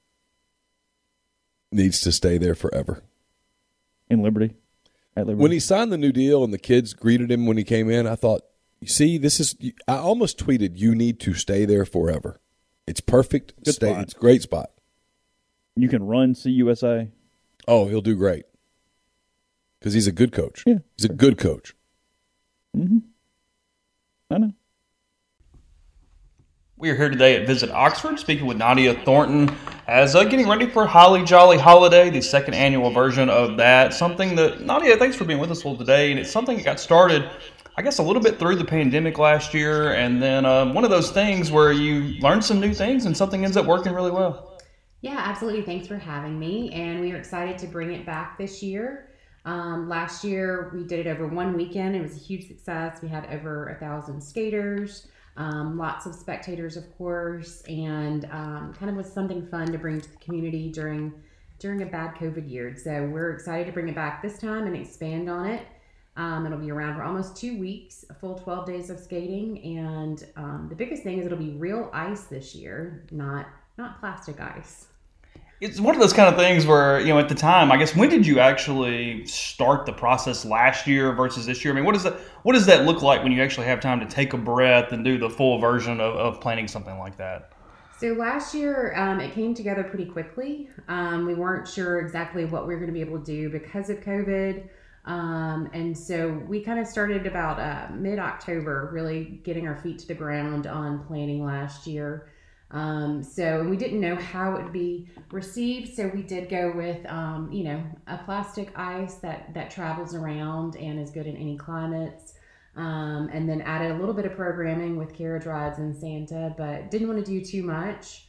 Needs to stay there forever. In Liberty? At Liberty. When he signed the new deal and the kids greeted him when he came in, I thought, you see, I almost tweeted, you need to stay there forever. It's perfect. It's a great spot. You can run CUSA. Oh, he'll do great. Because he's a good coach. Yeah. He's a good coach. Mm-hmm. I know. We are here today at Visit Oxford, speaking with Nadia Thornton as getting ready for Holly Jolly Holiday, the second annual version of that. Something that, Nadia, thanks for being with us all today. And it's something that got started, I guess, a little bit through the pandemic last year. And then one of those things where you learn some new things and something ends up working really well. Yeah, absolutely. Thanks for having me. And we are excited to bring it back this year. Last year, we did it over one weekend. It was a huge success. We had over 1,000 skaters. Lots of spectators, of course, and kind of was something fun to bring to the community during a bad COVID year. So we're excited to bring it back this time and expand on it. It'll be around for almost 2 weeks, a full 12 days of skating, and the biggest thing is it'll be real ice this year, not plastic ice. It's one of those kind of things where, at the time, I guess, when did you actually start the process last year versus this year? I mean, what does that look like when you actually have time to take a breath and do the full version of planning something like that? So last year, it came together pretty quickly. We weren't sure exactly what we were going to be able to do because of COVID. And so we kind of started about mid-October, really getting our feet to the ground on planning last year. So we didn't know how it would be received. So we did go with, a plastic ice that travels around and is good in any climates. And then added a little bit of programming with carriage rides and Santa, but didn't want to do too much.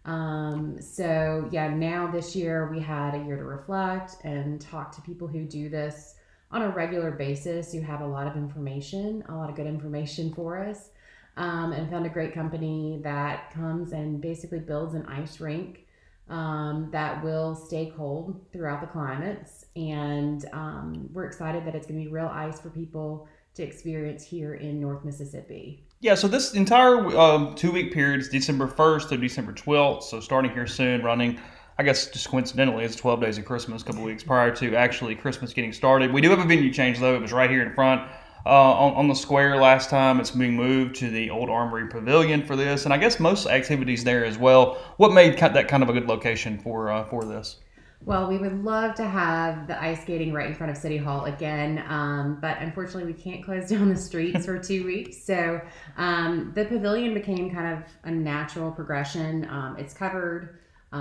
So yeah, now this year we had a year to reflect and talk to people who do this on a regular basis, who have a lot of good information for us. And found a great company that comes and basically builds an ice rink that will stay cold throughout the climates. And we're excited that it's going to be real ice for people to experience here in North Mississippi. Yeah, so this entire 2-week period is December 1st through December 12th. So starting here soon, running, I guess just coincidentally, it's 12 days of Christmas, a couple weeks prior to actually Christmas getting started. We do have a venue change, though. It was right here in front. On the square last time. It's being moved to the Old Armory Pavilion for this, and I guess most activities there as well. What made that kind of a good location for this? Well, we would love to have the ice skating right in front of City Hall again, but unfortunately we can't close down the streets for 2 weeks. So the pavilion became kind of a natural progression. It's covered,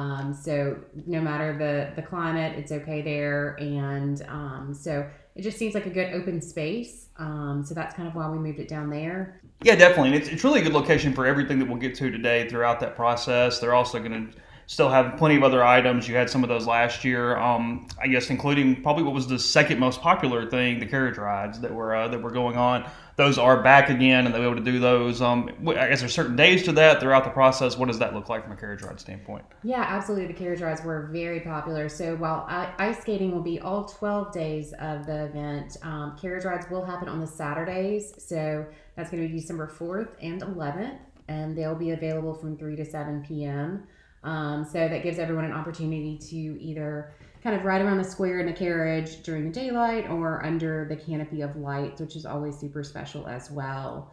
so no matter the climate, it's okay there. And so it just seems like a good open space. So that's kind of why we moved it down there. Yeah, definitely. And it's really a good location for everything that we'll get to today throughout that process. They're also going to still have plenty of other items. You had some of those last year, I guess, including probably what was the second most popular thing, the carriage rides that were going on. Those are back again, and they'll be able to do those. I guess there's certain days to that throughout the process. What does that look like from a carriage ride standpoint? Yeah, absolutely. The carriage rides were very popular. So while ice skating will be all 12 days of the event, carriage rides will happen on the Saturdays. So that's going to be December 4th and 11th, and they'll be available from 3 to 7 p.m. So that gives everyone an opportunity to either kind of ride around the square in the carriage during the daylight or under the canopy of lights, which is always super special as well.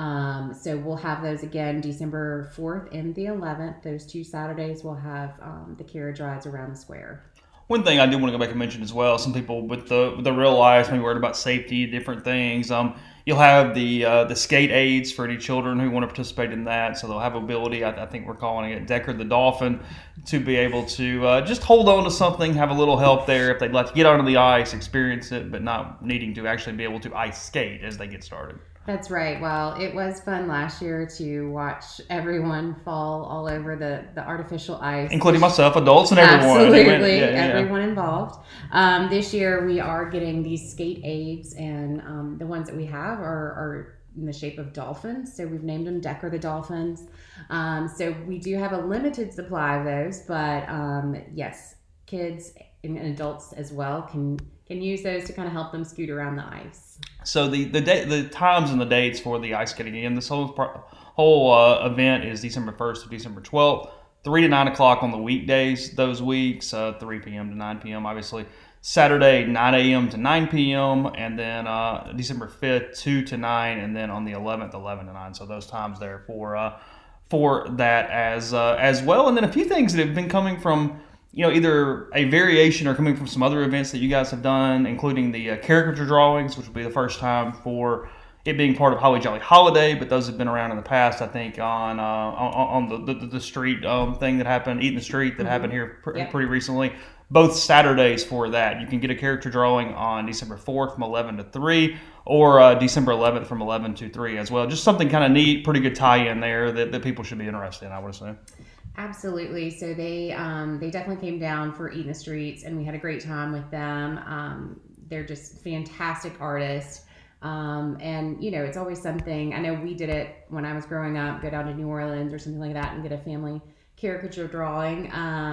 So we'll have those again December 4th and the 11th. Those 2 Saturdays we'll have the carriage rides around the square. One thing I do want to go back and mention as well, some people with the real life, maybe worried about safety, different things. You'll have the skate aids for any children who want to participate in that. So they'll have ability, I think we're calling it Decker the Dolphin, to be able to just hold on to something, have a little help there if they'd like to get onto the ice, experience it, but not needing to actually be able to ice skate as they get started. That's right. Well, it was fun last year to watch everyone fall all over the artificial ice. Including myself, adults, and everyone. Absolutely, everyone involved. This year we are getting these skate aids, and the ones that we have are in the shape of dolphins. So we've named them Decker the Dolphins. So we do have a limited supply of those, but yes, kids and adults as well can use those to kind of help them scoot around the ice. So the times and the dates for the ice skating, again, this whole event is December 1st to December 12th, 3 to 9 o'clock on the weekdays those weeks, 3 p.m. to 9 p.m. obviously. Saturday, 9 a.m. to 9 p.m. and then December 5th, 2 to 9, and then on the 11th, 11 to 9. So those times there for that as well. And then a few things that have been coming from, either a variation or coming from some other events that you guys have done, including the caricature drawings, which will be the first time for it being part of Holly Jolly Holiday, but those have been around in the past, I think, on the street thing that happened, Eating the Street, that happened here pretty recently. Both Saturdays for that. You can get a character drawing on December 4th from 11 to 3 or December 11th from 11 to 3 as well. Just something kind of neat, pretty good tie-in there that people should be interested in, I would assume. Absolutely. So they definitely came down for Eating the Streets, and we had a great time with them. They're just fantastic artists. And it's always something. I know we did it when I was growing up, go down to New Orleans or something like that and get a family caricature drawing.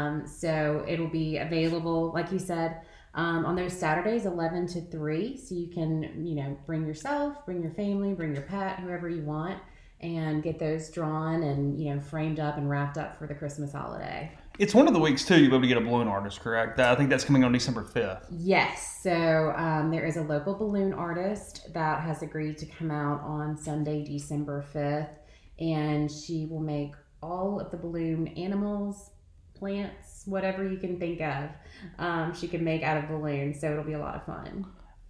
So it'll be available, like you said, on those Saturdays, 11 to 3. So you can, bring yourself, bring your family, bring your pet, whoever you want, and get those drawn and, framed up and wrapped up for the Christmas holiday. It's one of the weeks, too, you'll be able to get a balloon artist, correct? I think that's coming on December 5th. Yes. So there is a local balloon artist that has agreed to come out on Sunday, December 5th, and she will make all of the balloon animals, plants, whatever you can think of, she can make out of balloons. So it'll be a lot of fun.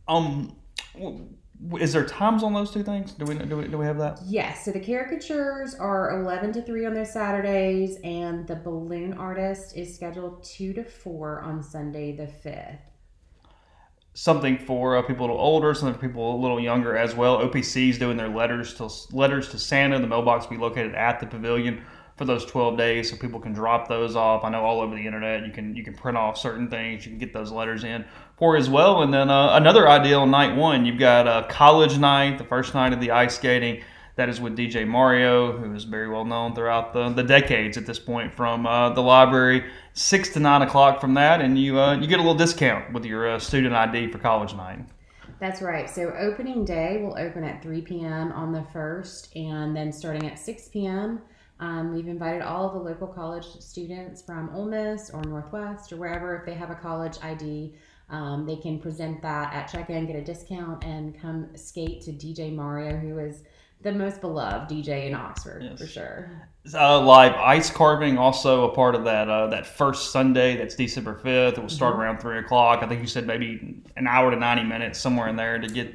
Is there times on those two things? Do we have that? Yes. So the caricatures are 11 to 3 on those Saturdays, and the balloon artist is scheduled 2 to 4 on Sunday the 5th. Something for people a little older, something for people a little younger as well. OPC is doing their letters to Santa. The mailbox will be located at the pavilion for those 12 days, so people can drop those off. I know all over the internet you can print off certain things. You can get those letters in for as well. And then another idea on night one, you've got college night, the first night of the ice skating. That is with DJ Mario, who is very well known throughout the decades at this point from the library. 6 to 9 o'clock from that, and you get a little discount with your student ID for college night. That's right. So opening day will open at 3 p.m. on the 1st, and then starting at 6 p.m., we've invited all of the local college students from Ole Miss or Northwest or wherever. If they have a college ID, they can present that at check-in, get a discount, and come skate to DJ Mario, who is the most beloved DJ in Oxford, yes, for sure. Live ice carving, also a part of that first Sunday. That's December 5th. It will start around 3 o'clock. I think you said maybe an hour to 90 minutes, somewhere in there, to get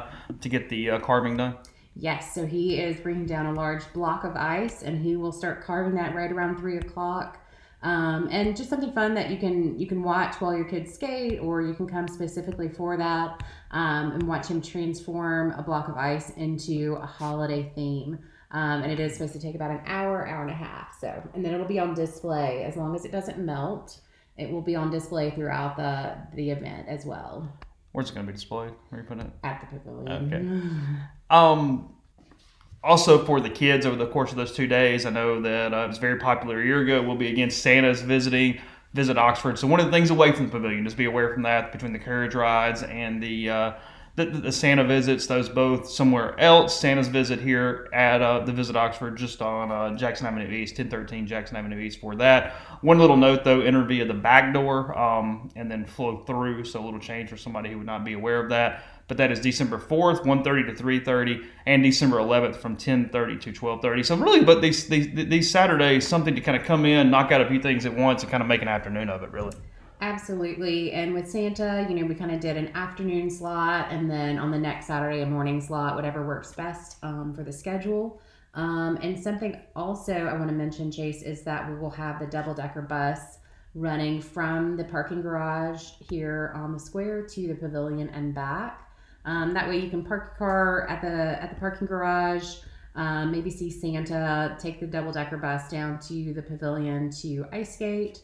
the carving done. Yes, so he is bringing down a large block of ice, and he will start carving that right around 3 o'clock. And just something fun that you can watch while your kids skate, or you can come specifically for that and watch him transform a block of ice into a holiday theme. And it is supposed to take about an hour and a half. So, and then it'll be on display as long as it doesn't melt. It will be on display throughout the event as well. Where's it going to be displayed? Where are you putting it? At the pavilion. Okay. Also, for the kids over the course of those 2 days, I know that it was very popular a year ago. We'll be again Santa's Visit Oxford. So one of the things away from the pavilion, just be aware from that, between the carriage rides and the Santa visits, those both somewhere else. Santa's Visit here at the Visit Oxford, just on Jackson Avenue East, 1013 Jackson Avenue East for that. One little note, though, enter via the back door and then flow through, so a little change for somebody who would not be aware of that. But that is December 4th, 1:30 to 3:30, and December 11th from 10:30 to 12:30. So really, but these Saturdays, something to kind of come in, knock out a few things at once, and kind of make an afternoon of it, really. Absolutely. And with Santa, we kind of did an afternoon slot, and then on the next Saturday, a morning slot, whatever works best for the schedule. And something also I want to mention, Chase, is that we will have the double-decker bus running from the parking garage here on the square to the pavilion and back. That way you can park your car at the parking garage, maybe see Santa, take the double-decker bus down to the pavilion to ice skate,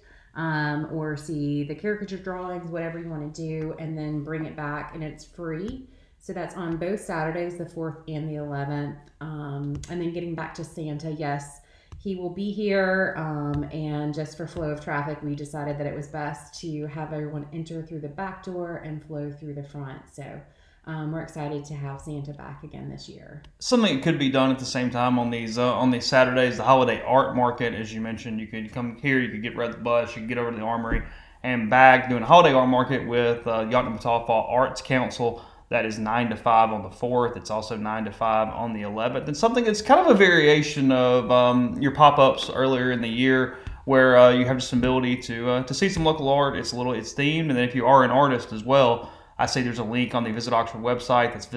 or see the caricature drawings, whatever you want to do, and then bring it back, and it's free. So that's on both Saturdays, the 4th and the 11th. And then getting back to Santa, yes, he will be here, and just for flow of traffic, we decided that it was best to have everyone enter through the back door and flow through the front. So we're excited to have Santa back again this year. Something that could be done at the same time on these Saturdays, the holiday art market, as you mentioned. You could come here, you could get red the bus, you could get over to the Armory and back, doing a holiday art market with Yakima-Petawawa Arts Council. That is 9 to 5 on the 4th. It's also 9 to 5 on the 11th. And something that's kind of a variation of your pop-ups earlier in the year, where you have just some ability to see some local art. It's themed, and then if you are an artist as well, I say there's a link on the Visit Oxford website. That's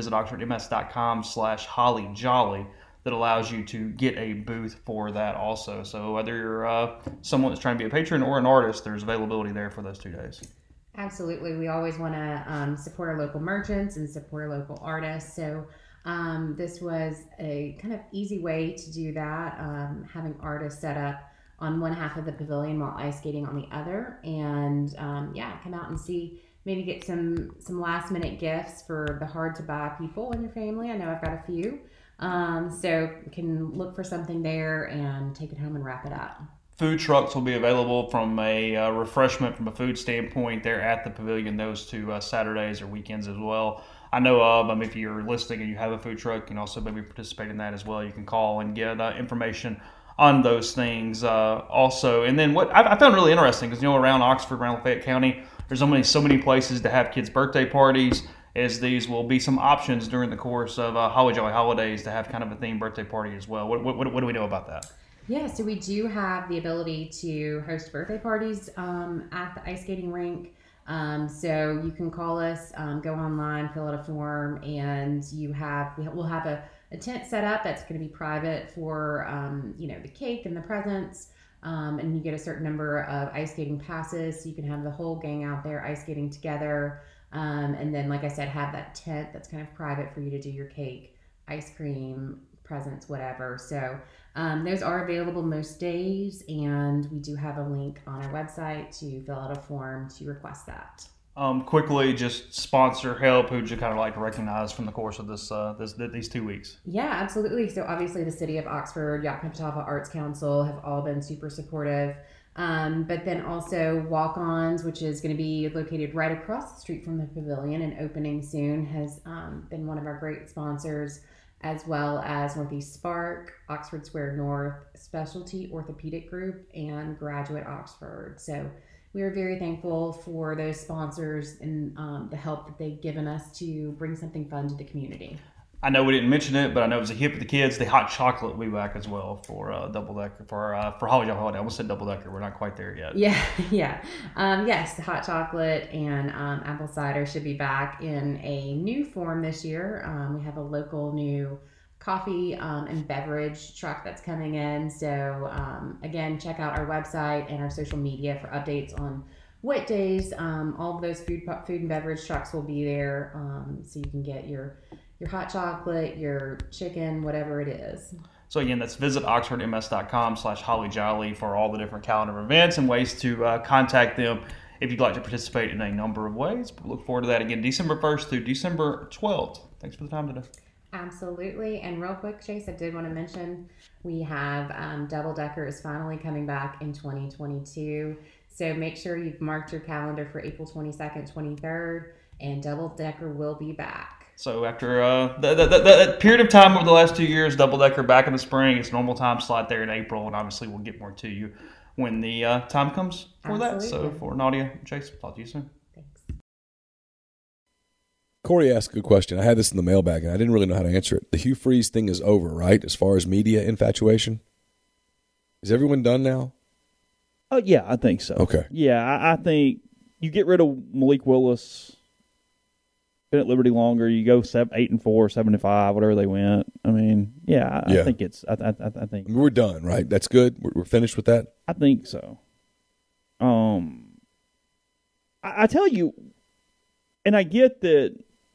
visitoxfordms.com/hollyjolly that allows you to get a booth for that also. So whether you're someone that's trying to be a patron or an artist, there's availability there for those 2 days. Absolutely. We always want to support our local merchants and support our local artists. So this was a kind of easy way to do that, having artists set up on one half of the pavilion while ice skating on the other. And come out and see, maybe get some last minute gifts for the hard to buy people in your family. I know I've got a few. So you can look for something there and take it home and wrap it up. Food trucks will be available from a refreshment from a food standpoint there at the pavilion those 2 Saturdays or weekends as well. I know of, if you're listening and you have a food truck, you can also maybe participate in that as well. You can call and get information on those things also. And then what I found really interesting is, around Oxford, around Fayette County, there's so many places to have kids' birthday parties, as these will be some options during the course of Holly Jolly Holidays to have kind of a themed birthday party as well. What do we know about that? Yeah, so we do have the ability to host birthday parties at the ice skating rink. So you can call us, go online, fill out a form, and we'll have a tent set up that's going to be private for the cake and the presents. And you get a certain number of ice skating passes, so you can have the whole gang out there ice skating together. And then, like I said, have that tent that's kind of private for you to do your cake, ice cream, presents, whatever. So those are available most days, and we do have a link on our website to fill out a form to request that. Quickly, just sponsor help. Who'd you kind of like to recognize from the course of these 2 weeks? Yeah, absolutely. So obviously the City of Oxford, Yakima-Petawawa Arts Council have all been super supportive. But then also Walk-Ons, which is going to be located right across the street from the pavilion and opening soon, has been one of our great sponsors, as well as Northeast Spark, Oxford Square North, Specialty Orthopedic Group, and Graduate Oxford. So we are very thankful for those sponsors and the help that they've given us to bring something fun to the community. I know we didn't mention it, but I know it was a hit with the kids. The hot chocolate will be back as well for double decker for Holly Jolly Holiday. I almost said double decker. We're not quite there yet. Yeah. Yes, the hot chocolate and apple cider should be back in a new form this year. We have a local new coffee and beverage truck that's coming in. So again, check out our website and our social media for updates on what days all of those food and beverage trucks will be there. So you can get your hot chocolate, your chicken, whatever it is. So again, that's visit oxfordms.com/hollyjolly for all the different calendar events and ways to contact them if you'd like to participate in a number of ways. We look forward to that again, December 1st through December 12th. Thanks for the time today. Absolutely. And real quick, Chase, I did want to mention we have Double Decker is finally coming back in 2022. So make sure you've marked your calendar for April 22nd, 23rd, and Double Decker will be back. So after that period of time over the last 2 years, Double Decker back in the spring. It's normal time slot there in April, and obviously we'll get more to you when the time comes for Absolutely. that. So for Nadia and Chase, talk to you soon. Thanks. Corey asked a good question. I had this in the mailbag, and I didn't really know how to answer it. The Hugh Freeze thing is over, right, as far as media infatuation? Is everyone done now? Yeah, I think so. Okay. Yeah, I think you get rid of Malik Willis, been at Liberty longer. You go 8-4, 7-5, whatever they went. I mean, I think it's. I think I mean, we're done, right? That's good. We're finished with that. I think so. I tell you, and I get that.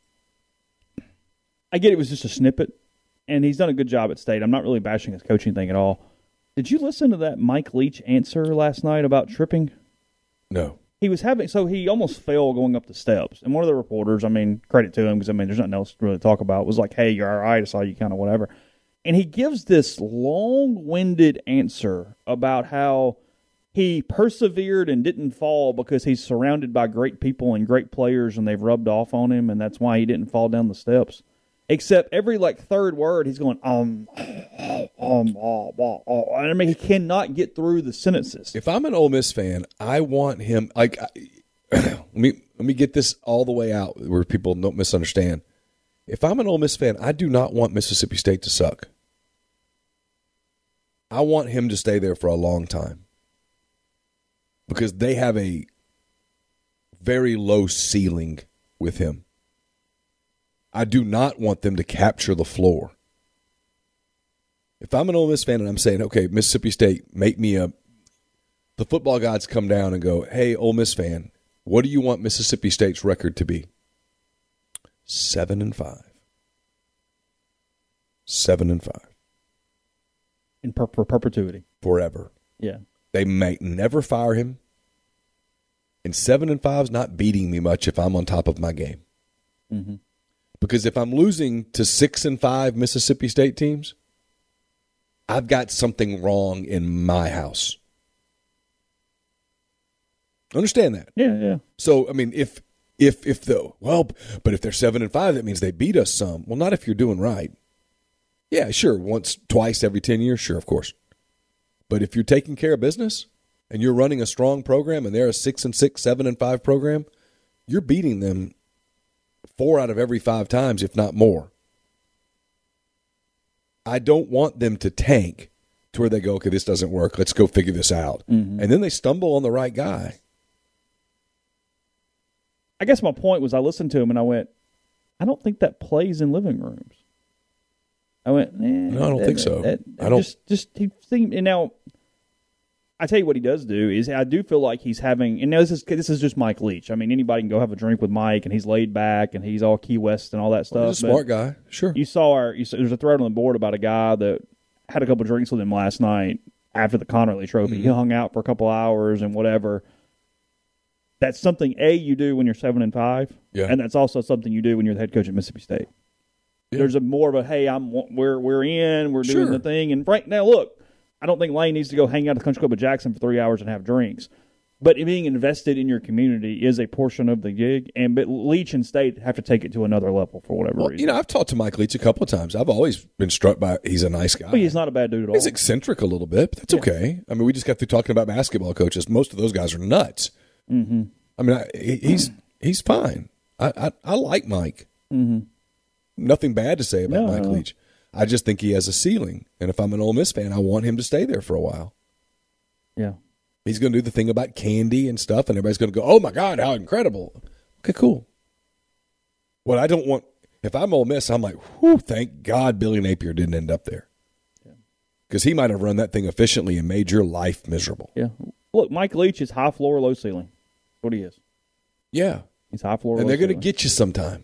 I get it was just a snippet, and he's done a good job at State. I'm not really bashing his coaching thing at all. Did you listen to that Mike Leach answer last night about tripping? No. He was he almost fell going up the steps. And one of the reporters, I mean, credit to him because, I mean, there's nothing else to really talk about, was like, hey, you're all right. I saw you kind of whatever. And he gives this long-winded answer about how he persevered and didn't fall because he's surrounded by great people and great players and they've rubbed off on him, and that's why he didn't fall down the steps. Except every, third word, he's going, I mean, he cannot get through the sentences. If I'm an Ole Miss fan, I want him, let me get this all the way out where people don't misunderstand. If I'm an Ole Miss fan, I do not want Mississippi State to suck. I want him to stay there for a long time because they have a very low ceiling with him. I do not want them to capture the floor. If I'm an Ole Miss fan and I'm saying, okay, Mississippi State, make me the football gods come down and go, hey, Ole Miss fan, what do you want Mississippi State's record to be? 7-5. 7-5. For perpetuity. Forever. Yeah. They may never fire him. And 7-5 is not beating me much if I'm on top of my game. Mm-hmm. Because if I'm losing to 6-5 Mississippi State teams, I've got something wrong in my house. Understand that? Yeah. So, I mean, but if they're 7-5, that means they beat us some. Well, not if you're doing right. Yeah, sure. Once, twice every 10 years, sure, of course. But if you're taking care of business and you're running a strong program and they're a 6-6, 7-5 program, you're beating them 4 out of every 5 times, if not more. I don't want them to tank to where they go, okay, this doesn't work. Let's go figure this out. Mm-hmm. And then they stumble on the right guy. I guess my point was I listened to him and I went, I don't think that plays in living rooms. I went, no, I don't think so. I don't. Just he seemed, and now I tell you what he does do is I do feel like he's having, and now this is just Mike Leach. I mean, anybody can go have a drink with Mike, and he's laid back, and he's all Key West and all that stuff. He's a smart guy, sure. You saw there's a thread on the board about a guy that had a couple drinks with him last night after the Connerly Trophy. Mm-hmm. He hung out for a couple hours and whatever. That's something you do when you're 7-5, yeah, and that's also something you do when you're the head coach at Mississippi State. Yeah. There's more of a we're doing the thing, and right now look. I don't think Lane needs to go hang out at the Country Club of Jackson for 3 hours and have drinks. But being invested in your community is a portion of the gig, but Leach and State have to take it to another level for whatever reason. You know, I've talked to Mike Leach a couple of times. I've always been struck by he's a nice guy. But he's not a bad dude at all. He's eccentric a little bit, but that's okay. I mean, we just got through talking about basketball coaches. Most of those guys are nuts. Mm-hmm. I mean, he's fine. I like Mike. Mm-hmm. nothing bad to say about Mike No. Leach. I just think he has a ceiling. And if I'm an Ole Miss fan, I want him to stay there for a while. Yeah. He's going to do the thing about candy and stuff, and everybody's going to go, oh, my God, how incredible. Okay, cool. What I don't want, if I'm Ole Miss, I'm like, whew, thank God Billy Napier didn't end up there. Because he might have run that thing efficiently and made your life miserable. Yeah. Look, Mike Leach is high floor, low ceiling. That's what he is. Yeah. He's high floor, And low they're going to ceiling. get you sometime.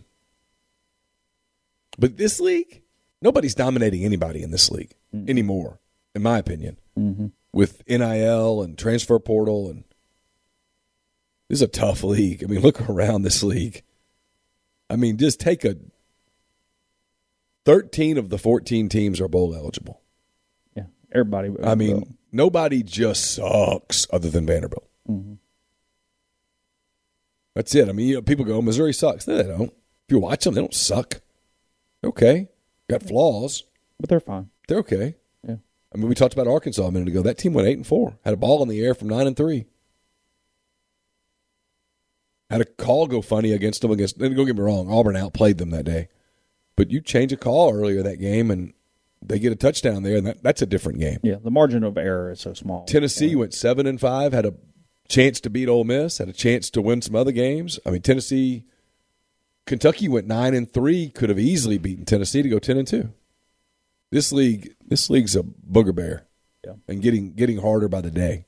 But this league, nobody's dominating anybody in this league anymore, in my opinion. Mm-hmm. With NIL and transfer portal. And this is a tough league. I mean, look around this league. I mean, just take 13 of the 14 teams are bowl eligible. Yeah. Everybody. I mean, nobody just sucks other than Vanderbilt. Mm-hmm. That's it. I mean, people go, Missouri sucks. No, they don't. If you watch them, they don't suck. They're okay. Got flaws. But they're fine. They're okay. Yeah. I mean, we talked about Arkansas a minute ago. That team went 8-4. Had a ball in the air from 9-3. Had a call go funny against them. Don't get me wrong, Auburn outplayed them that day. But you change a call earlier that game, and they get a touchdown there, and that's a different game. Yeah, the margin of error is so small. Tennessee went 7-5, had a chance to beat Ole Miss, had a chance to win some other games. I mean, Kentucky went 9-3, could have easily beaten Tennessee to go 10-2. This league's a booger bear, and getting harder by the day.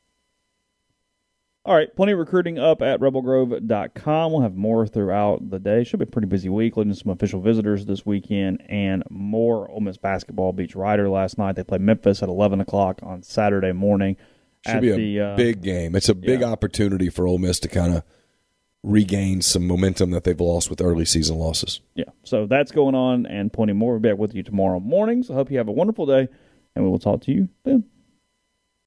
All right, plenty of recruiting up at rebelgrove.com. We'll have more throughout the day. Should be a pretty busy week, leading to some official visitors this weekend and more. Ole Miss basketball beats Rider last night. They play Memphis at 11 o'clock on Saturday morning. Should be a big game. It's a big opportunity for Ole Miss to kind of regain some momentum that they've lost with early season losses. Yeah, so that's going on and plenty more. We'll be back with you tomorrow morning. So I hope you have a wonderful day, and we will talk to you then.